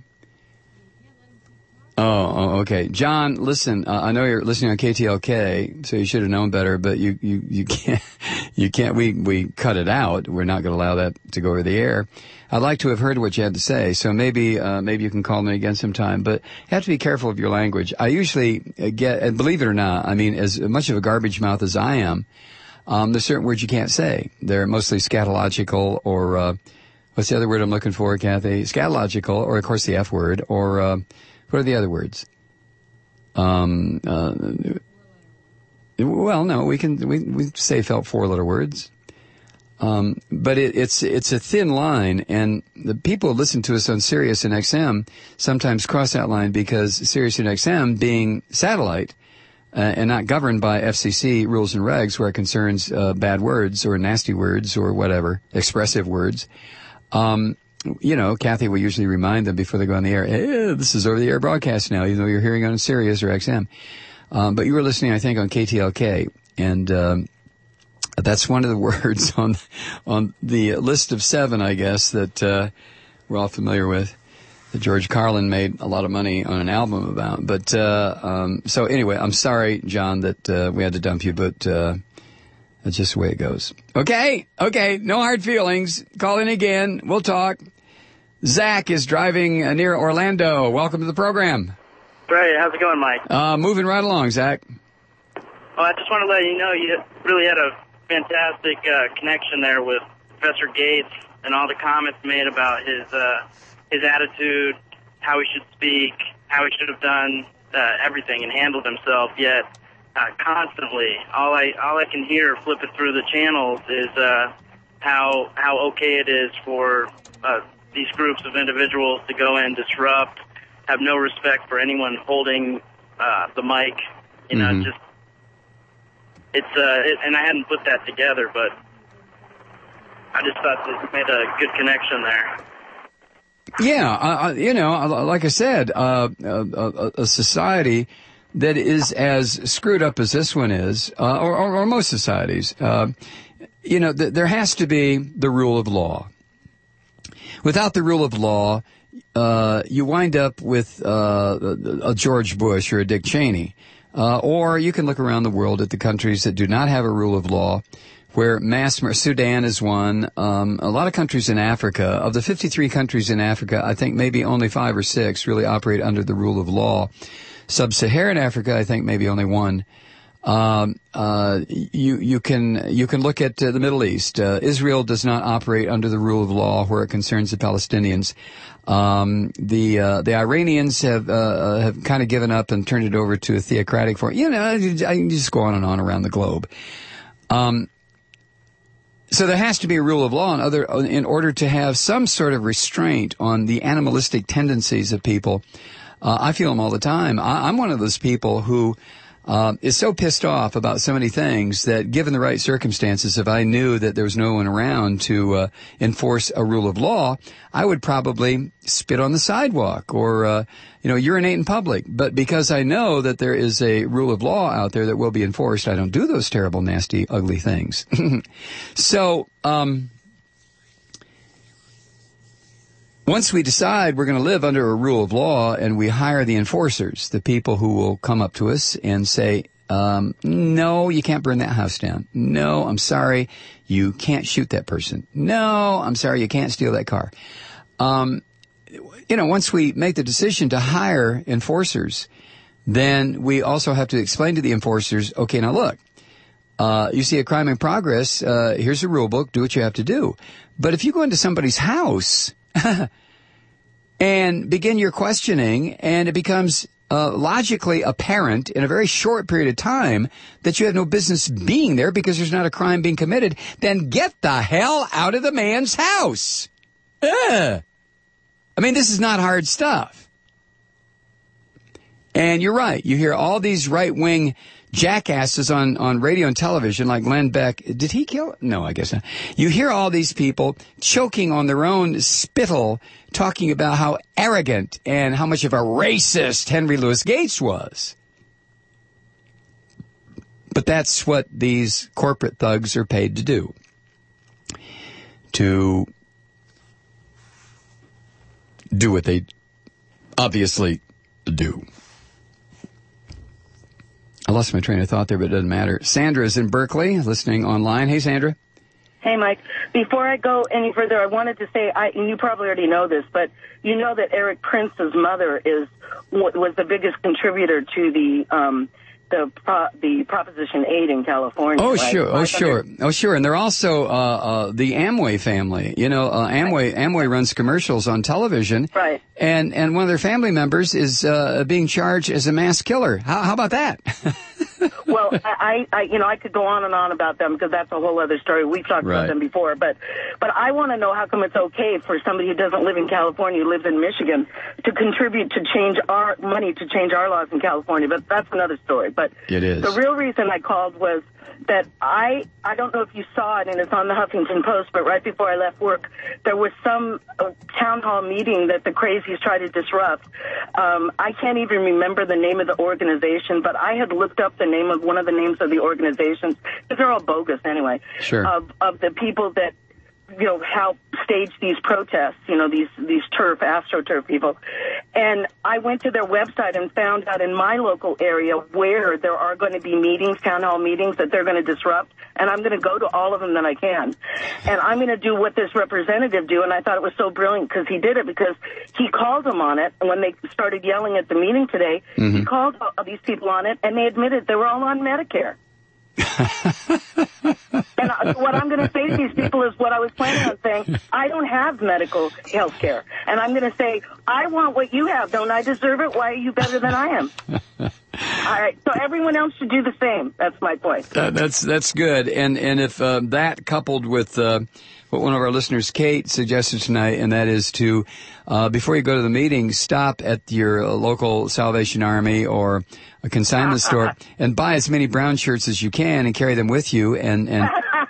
Oh, oh okay, John. Listen, uh, I know you're listening on K T L K, so you should have known better. But you you you can't you can't. We we cut it out. We're not going to allow that to go over the air. I'd like to have heard what you had to say, so maybe uh, maybe you can call me again sometime. But you have to be careful of your language. I usually get, and believe it or not, I mean, as much of a garbage mouth as I am. Um, there's certain words you can't say. They're mostly scatological or, uh, what's the other word I'm looking for, Kathy? Scatological, or of course the F word, or, uh, what are the other words? Um, uh, well, no, we can, we, we say felt four letter words. Um, but it, it's it's a thin line, and the people who listen to us on Sirius and X M sometimes cross that line because Sirius and X M, being satellite uh, and not governed by F C C rules and regs where it concerns uh, bad words or nasty words or whatever, expressive words, um, you know, Kathy will usually remind them before they go on the air, hey, this is over-the-air broadcast now, even though you're hearing it on Sirius or X M. Um, but you were listening, I think, on K T L K, and um, that's one of the words on on the list of seven, I guess, that uh, we're all familiar with, that George Carlin made a lot of money on an album about. But uh, um, so anyway, I'm sorry, John, that uh, we had to dump you, but uh, that's just the way it goes. Okay, okay, no hard feelings. Call in again. We'll talk. Zach is driving uh, near Orlando. Welcome to the program. Great. How's it going, Mike? Uh, moving right along, Zach. Well, I just want to let you know you really had a fantastic uh, connection there with Professor Gates and all the comments made about his uh, his attitude, how he should speak, how he should have done uh, everything and handled himself. Yet, uh, constantly, all I all I can hear flipping through the channels is uh, how how okay it is for uh, these groups of individuals to go in, disrupt, have no respect for anyone holding uh, the mic. You know, Mm-hmm. just it's uh, it, and I hadn't put that together, but I just thought that you made a good connection there. Yeah, uh, you know, like I said, uh, a, a society that is as screwed up as this one is, uh, or, or, or most societies, uh, you know, th- there has to be the rule of law. Without the rule of law, uh, you wind up with uh, a George Bush or a Dick Cheney. Uh, or you can look around the world at the countries that do not have a rule of law, where mass mur- Sudan is one. Um, a lot of countries in Africa, of the fifty-three countries in Africa, I think maybe only five or six really operate under the rule of law. Sub-Saharan Africa, I think maybe only one. Um, uh, you, you can, you can look at uh, the Middle East. Uh, Israel does not operate under the rule of law where it concerns the Palestinians. Um, the, uh, the Iranians have, uh, have kind of given up and turned it over to a theocratic form. You know, I can just go on and on around the globe. Um, so there has to be a rule of law in other, in order to have some sort of restraint on the animalistic tendencies of people. Uh, I feel them all the time. I, I'm one of those people who, Uh, is so pissed off about so many things that, given the right circumstances, if I knew that there was no one around to uh, enforce a rule of law, I would probably spit on the sidewalk or, uh, you know, urinate in public. But because I know that there is a rule of law out there that will be enforced, I don't do those terrible, nasty, ugly things. So, um, once we decide we're going to live under a rule of law and we hire the enforcers, the people who will come up to us and say, um, no, you can't burn that house down. No, I'm sorry, you can't shoot that person. No, I'm sorry, you can't steal that car. Um, you know, once we make the decision to hire enforcers, then we also have to explain to the enforcers, okay, now look, uh, you see a crime in progress, uh, here's a rule book, do what you have to do. But if you go into somebody's house and begin your questioning, and it becomes uh, logically apparent in a very short period of time that you have no business being there because there's not a crime being committed, then get the hell out of the man's house. Ugh. I mean, this is not hard stuff. And you're right. You hear all these right-wing jackasses on, on radio and television like Glenn Beck. Did he kill? No, I guess not. You hear all these people choking on their own spittle, talking about how arrogant and how much of a racist Henry Louis Gates was. But that's what these corporate thugs are paid to do. To do what they obviously do. I lost my train of thought there, but it doesn't matter. Sandra is in Berkeley, listening online. Hey, Sandra. Hey, Mike. Before I go any further, I wanted to say, I, and you probably already know this, but you know that Eric Prince's mother is was the biggest contributor to the um, the pro, the Proposition eight in California. Oh, right? sure. Oh, sure. Oh, sure. And they're also uh, uh, the Amway family. You know, uh, Amway Amway runs commercials on television. Right. And and one of their family members is uh, being charged as a mass killer. How, how about that? Well, I, I, you know, I could go on and on about them because that's a whole other story. We've talked Right. about them before, but, but I want to know how come it's okay for somebody who doesn't live in California, who lives in Michigan, to contribute to change our money to change our laws in California. But that's another story. But It is. the real reason I called was that I, I don't know if you saw it, and it's on the Huffington Post, but right before I left work, there was some uh, town hall meeting that the crazies tried to disrupt. Um, I can't even remember the name of the organization, but I had looked up the name of one of the names of the organizations, because they're all bogus anyway, Sure. of, of the people that, you know, help stage these protests, you know, these, these turf, AstroTurf people. And I went to their website and found out in my local area where there are going to be meetings, town hall meetings that they're going to disrupt. And I'm going to go to all of them that I can. And I'm going to do what this representative do. And I thought it was so brilliant because he did it, because he called them on it. And when they started yelling at the meeting today, Mm-hmm. he called all these people on it, and they admitted they were all on Medicare. And uh, what I'm going to say to these people is what I was planning on saying. I don't have medical health care. And I'm going to say, I want what you have. Don't I deserve it? Why are you better than I am? All right. So everyone else should do the same. That's my point. Uh, that's that's good. And and if uh, that coupled with uh, what one of our listeners, Kate, suggested tonight, and that is to, uh, before you go to the meeting, stop at your uh, local Salvation Army or a consignment store and buy as many brown shirts as you can and carry them with you and and,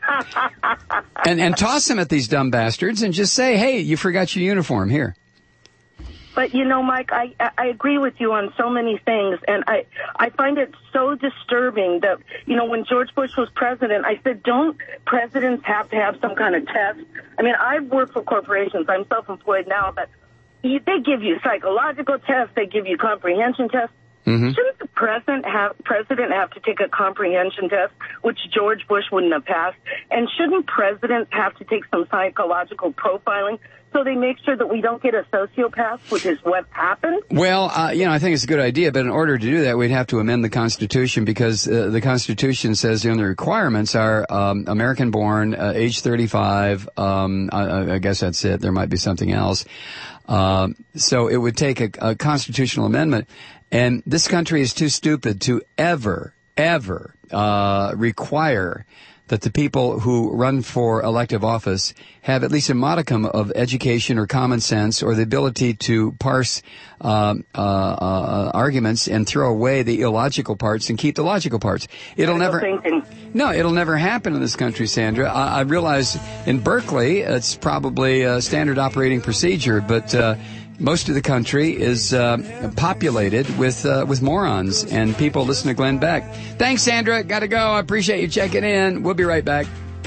and and toss them at these dumb bastards and just say, hey, you forgot your uniform here. But, you know, Mike, I, I agree with you on so many things, and I, I find it so disturbing that, you know, when George Bush was president, I said, don't presidents have to have some kind of test? I mean, I've worked for corporations. I'm self-employed now, but you, they give you psychological tests. They give you comprehension tests. Mm-hmm. Shouldn't the president have, president have to take a comprehension test, which George Bush wouldn't have passed? And shouldn't presidents have to take some psychological profiling so they make sure that we don't get a sociopath, which is what happened? Well, uh, you know, I think it's a good idea, but in order to do that, we'd have to amend the Constitution because uh, the Constitution says the only requirements are um, American-born, uh, age thirty-five. Um, I, I guess that's it. There might be something else. Uh, so it would take a, a constitutional amendment. And this country is too stupid to ever, ever uh require that the people who run for elective office have at least a modicum of education or common sense or the ability to parse um, uh, uh, arguments and throw away the illogical parts and keep the logical parts. It'll never. No, it'll never happen in this country, Sandra. I, I realize in Berkeley it's probably a standard operating procedure, but. Uh, Most of the country is uh, populated with uh, with morons, and people listen to Glenn Beck. Thanks, Sandra. Got to go. I appreciate you checking in. We'll be right back.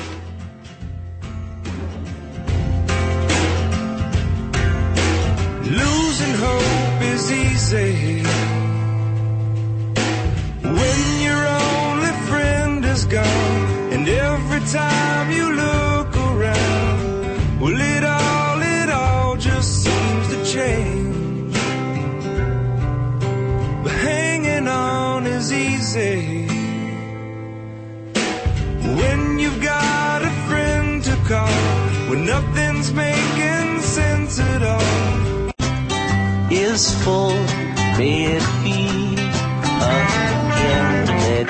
Losing hope is easy when your only friend is gone, and every time you look around, well, it all, it all just seems to change. But hanging on is easy when you've got a friend to call, when nothing's making sense at all. Is full, may it be again. Let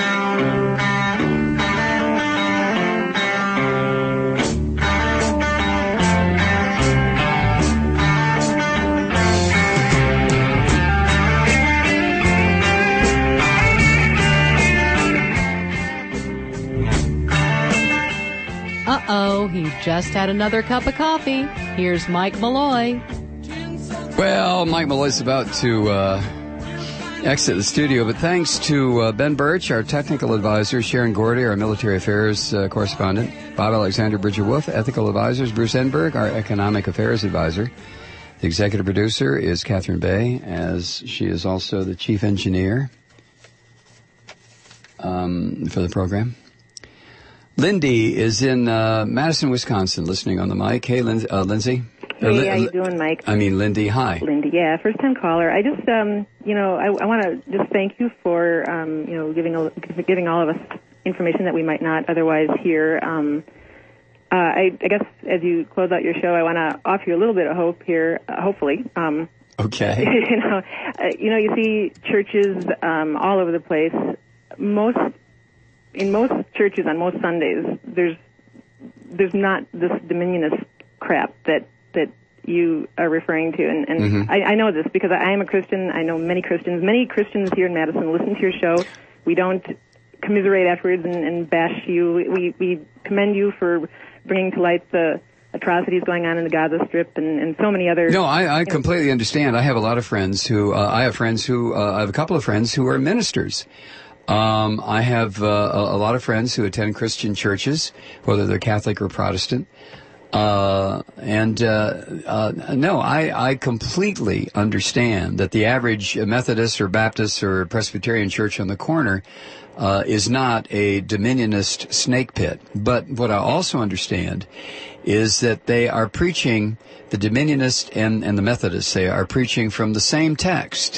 Uh-oh, he just had another cup of coffee. Here's Mike Malloy. Well, Mike Malloy's about to uh, exit the studio, but thanks to uh, Ben Birch, our technical advisor, Sharon Gordy, our military affairs uh, correspondent, Bob Alexander, Bridger Wolf, ethical advisors, Bruce Enberg, our economic affairs advisor. The executive producer is Catherine Bay, as she is also the chief engineer um, for the program. Lindy is in uh, Madison, Wisconsin, listening on the mic. Hey, Lin- uh, Lindsay. Hey, Lin- how you doing, Mike? I mean, Lindy. Hi. Lindy, yeah, first-time caller. I just, um, you know, I, I want to just thank you for, um, you know, giving a, giving all of us information that we might not otherwise hear. Um, uh, I, I guess as you close out your show, I want to offer you a little bit of hope here, uh, hopefully. Um, okay. you know, uh, you know, you see churches um, all over the place. Most in most churches on most Sundays, there's there's not this dominionist crap that that you are referring to, and, and Mm-hmm. I, I know this because I am a Christian. I know many Christians. Many Christians here in Madison listen to your show. We don't commiserate afterwards and, and bash you. We we commend you for bringing to light the atrocities going on in the Gaza Strip and, and so many other. No, I, I completely understand. I have a lot of friends who, uh, I have friends who, uh, I have a couple of friends who are ministers. Um, I have uh, a, a lot of friends who attend Christian churches, whether they're Catholic or Protestant. Uh, and, uh, uh, no, I, I completely understand that the average Methodist or Baptist or Presbyterian church on the corner, uh, is not a dominionist snake pit. But what I also understand is that they are preaching, the Dominionist and, and the Methodists, they are preaching from the same text.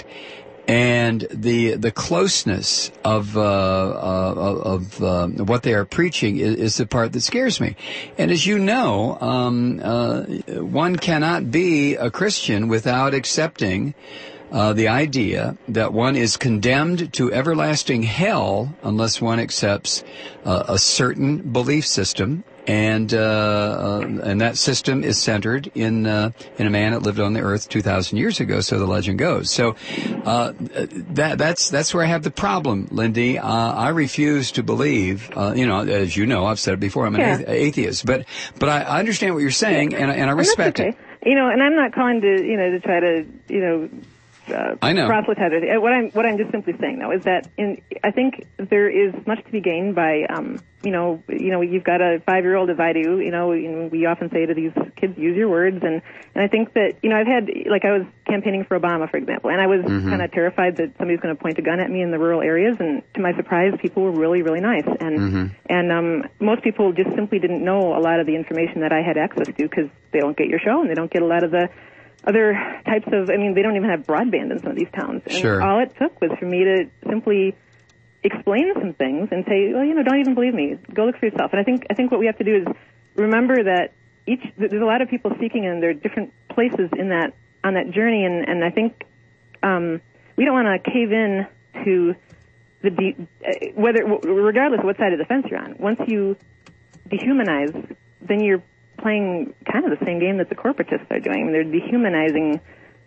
And the the closeness of uh, uh, of uh, what they are preaching is, is the part that scares me. And as you know, um, uh, one cannot be a Christian without accepting uh, the idea that one is condemned to everlasting hell unless one accepts uh, a certain belief system. And uh, uh, and that system is centered in uh, in a man that lived on the earth two thousand years ago. So the legend goes. So uh, that that's that's where I have the problem, Lindy. Uh, I refuse to believe. Uh, you know, as you know, I've said it before. I'm an Yeah. athe- atheist, but but I I understand what you're saying, and I- and I And that's respect okay. it. You know, and I'm not calling to you know to try to you know. Uh, I know. proselytize. Uh, What I'm what I'm just simply saying though is that in I think there is much to be gained by um you know you know you've got a five year old as I do you know, you know we often say to these kids, use your words, and and I think that you know I've had like I was campaigning for Obama, for example, and I was Mm-hmm. kind of terrified that somebody's going to point a gun at me in the rural areas, and to my surprise people were really really nice, and Mm-hmm. and um most people just simply didn't know a lot of the information that I had access to because they don't get your show and they don't get a lot of the other types of, I mean, they don't even have broadband in some of these towns. And Sure. all it took was for me to simply explain some things and say, well, you know, don't even believe me. Go look for yourself. And I think I think what we have to do is remember that each there's a lot of people seeking, and there are different places in that on that journey. And, and I think um, we don't want to cave in to the de- uh, whether regardless of what side of the fence you're on. Once you dehumanize, then you're playing kind of the same game that the corporatists are doing. I mean, they're dehumanizing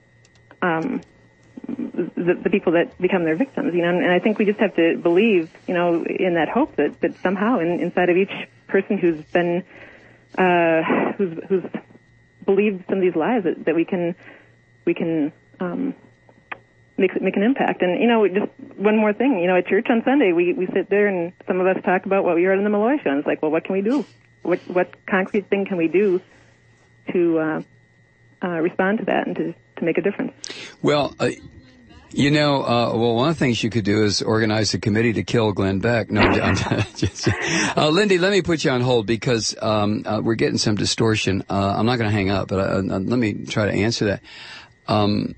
um, the, the people that become their victims, you know. And, and I think we just have to believe, you know, in that hope that, that somehow in, inside of each person who's been uh, who's who's believed some of these lies that, that we can we can um, make make an impact. And you know, just one more thing, you know, at church on Sunday we we sit there and some of us talk about what we heard in the Malloy show. And it's like, well, what can we do? What what concrete thing can we do to uh, uh, respond to that and to, to make a difference? Well, uh, you know, uh, well, one of the things you could do is organize a committee to kill Glenn Beck. No, I'm just, uh, Lindy, let me put you on hold because um, uh, we're getting some distortion. Uh, I'm not going to hang up, but I, uh, let me try to answer that. Um,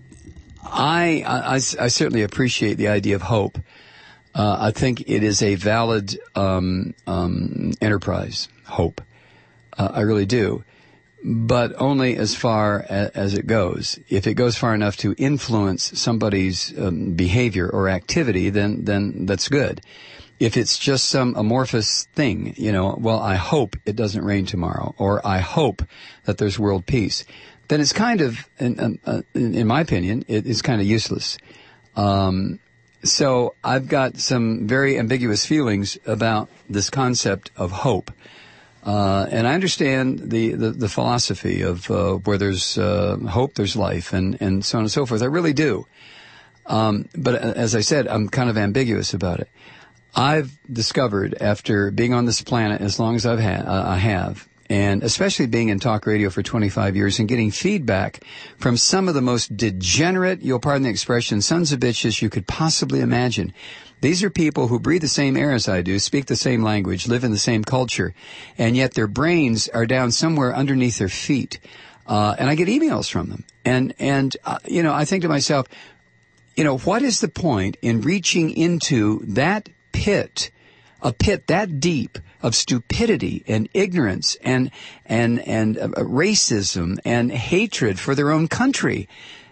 I, I, I certainly appreciate the idea of hope. Uh, I think it is a valid um, um, enterprise, hope. Uh, I really do. But only as far as, as it goes. If it goes far enough to influence somebody's um, behavior or activity, then then that's good. If it's just some amorphous thing, you know, well, I hope it doesn't rain tomorrow, or I hope that there's world peace, then it's kind of, in, uh, in, in my opinion, it, it's kind of useless. Um, so I've got some very ambiguous feelings about this concept of hope. Uh, and I understand the, the, the philosophy of uh, where there's uh, hope, there's life, and, and so on and so forth. I really do. Um, but as I said, I'm kind of ambiguous about it. I've discovered after being on this planet as long as I've ha- uh, I have, and especially being in talk radio for twenty-five years and getting feedback from some of the most degenerate, you'll pardon the expression, sons of bitches you could possibly imagine. These are people who breathe the same air as I do, speak the same language, live in the same culture, and yet their brains are down somewhere underneath their feet. Uh, and I get emails from them. And, and uh, you know, I think to myself, you know, what is the point in reaching into that pit, a pit that deep of stupidity and ignorance and, and, and uh, racism and hatred for their own country?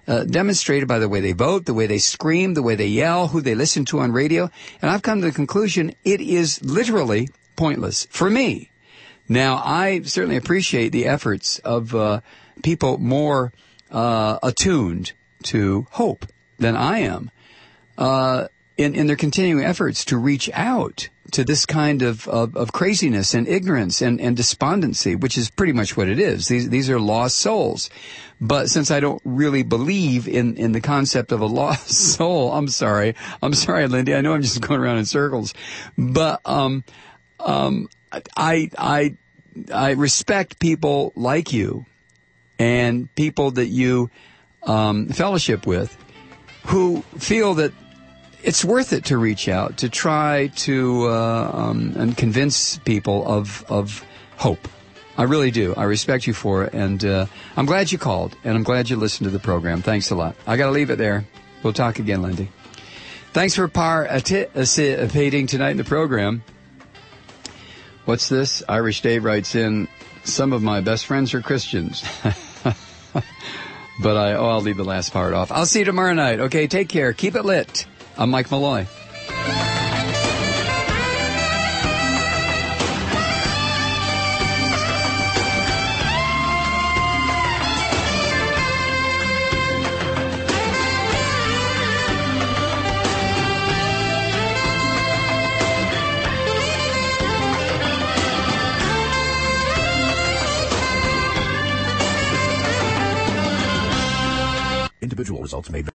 uh, demonstrated by the way they vote, the way they scream, the way they yell, who they listen to on radio. And I've come to the conclusion it is literally pointless for me. Now, I certainly appreciate the efforts of uh, people more uh, attuned to hope than I am uh, in, in their continuing efforts to reach out to this kind of, of, of craziness and ignorance and, and despondency, which is pretty much what it is. These these are lost souls. But since I don't really believe in, in the concept of a lost soul, I'm sorry. I'm sorry, Lindy. I know I'm just going around in circles. But um, um, I I I respect people like you and people that you um, fellowship with who feel that it's worth it to reach out, to try to uh, um, and convince people of of hope. I really do. I respect you for it, and uh, I'm glad you called, and I'm glad you listened to the program. Thanks a lot. I got to leave it there. We'll talk again, Lindy. Thanks for participating tonight in the program. What's this? Irish Dave writes in, some of my best friends are Christians. But I, oh, I'll leave the last part off. I'll see you tomorrow night. Okay, take care. Keep it lit. I'm Mike Malloy. Individual results may vary.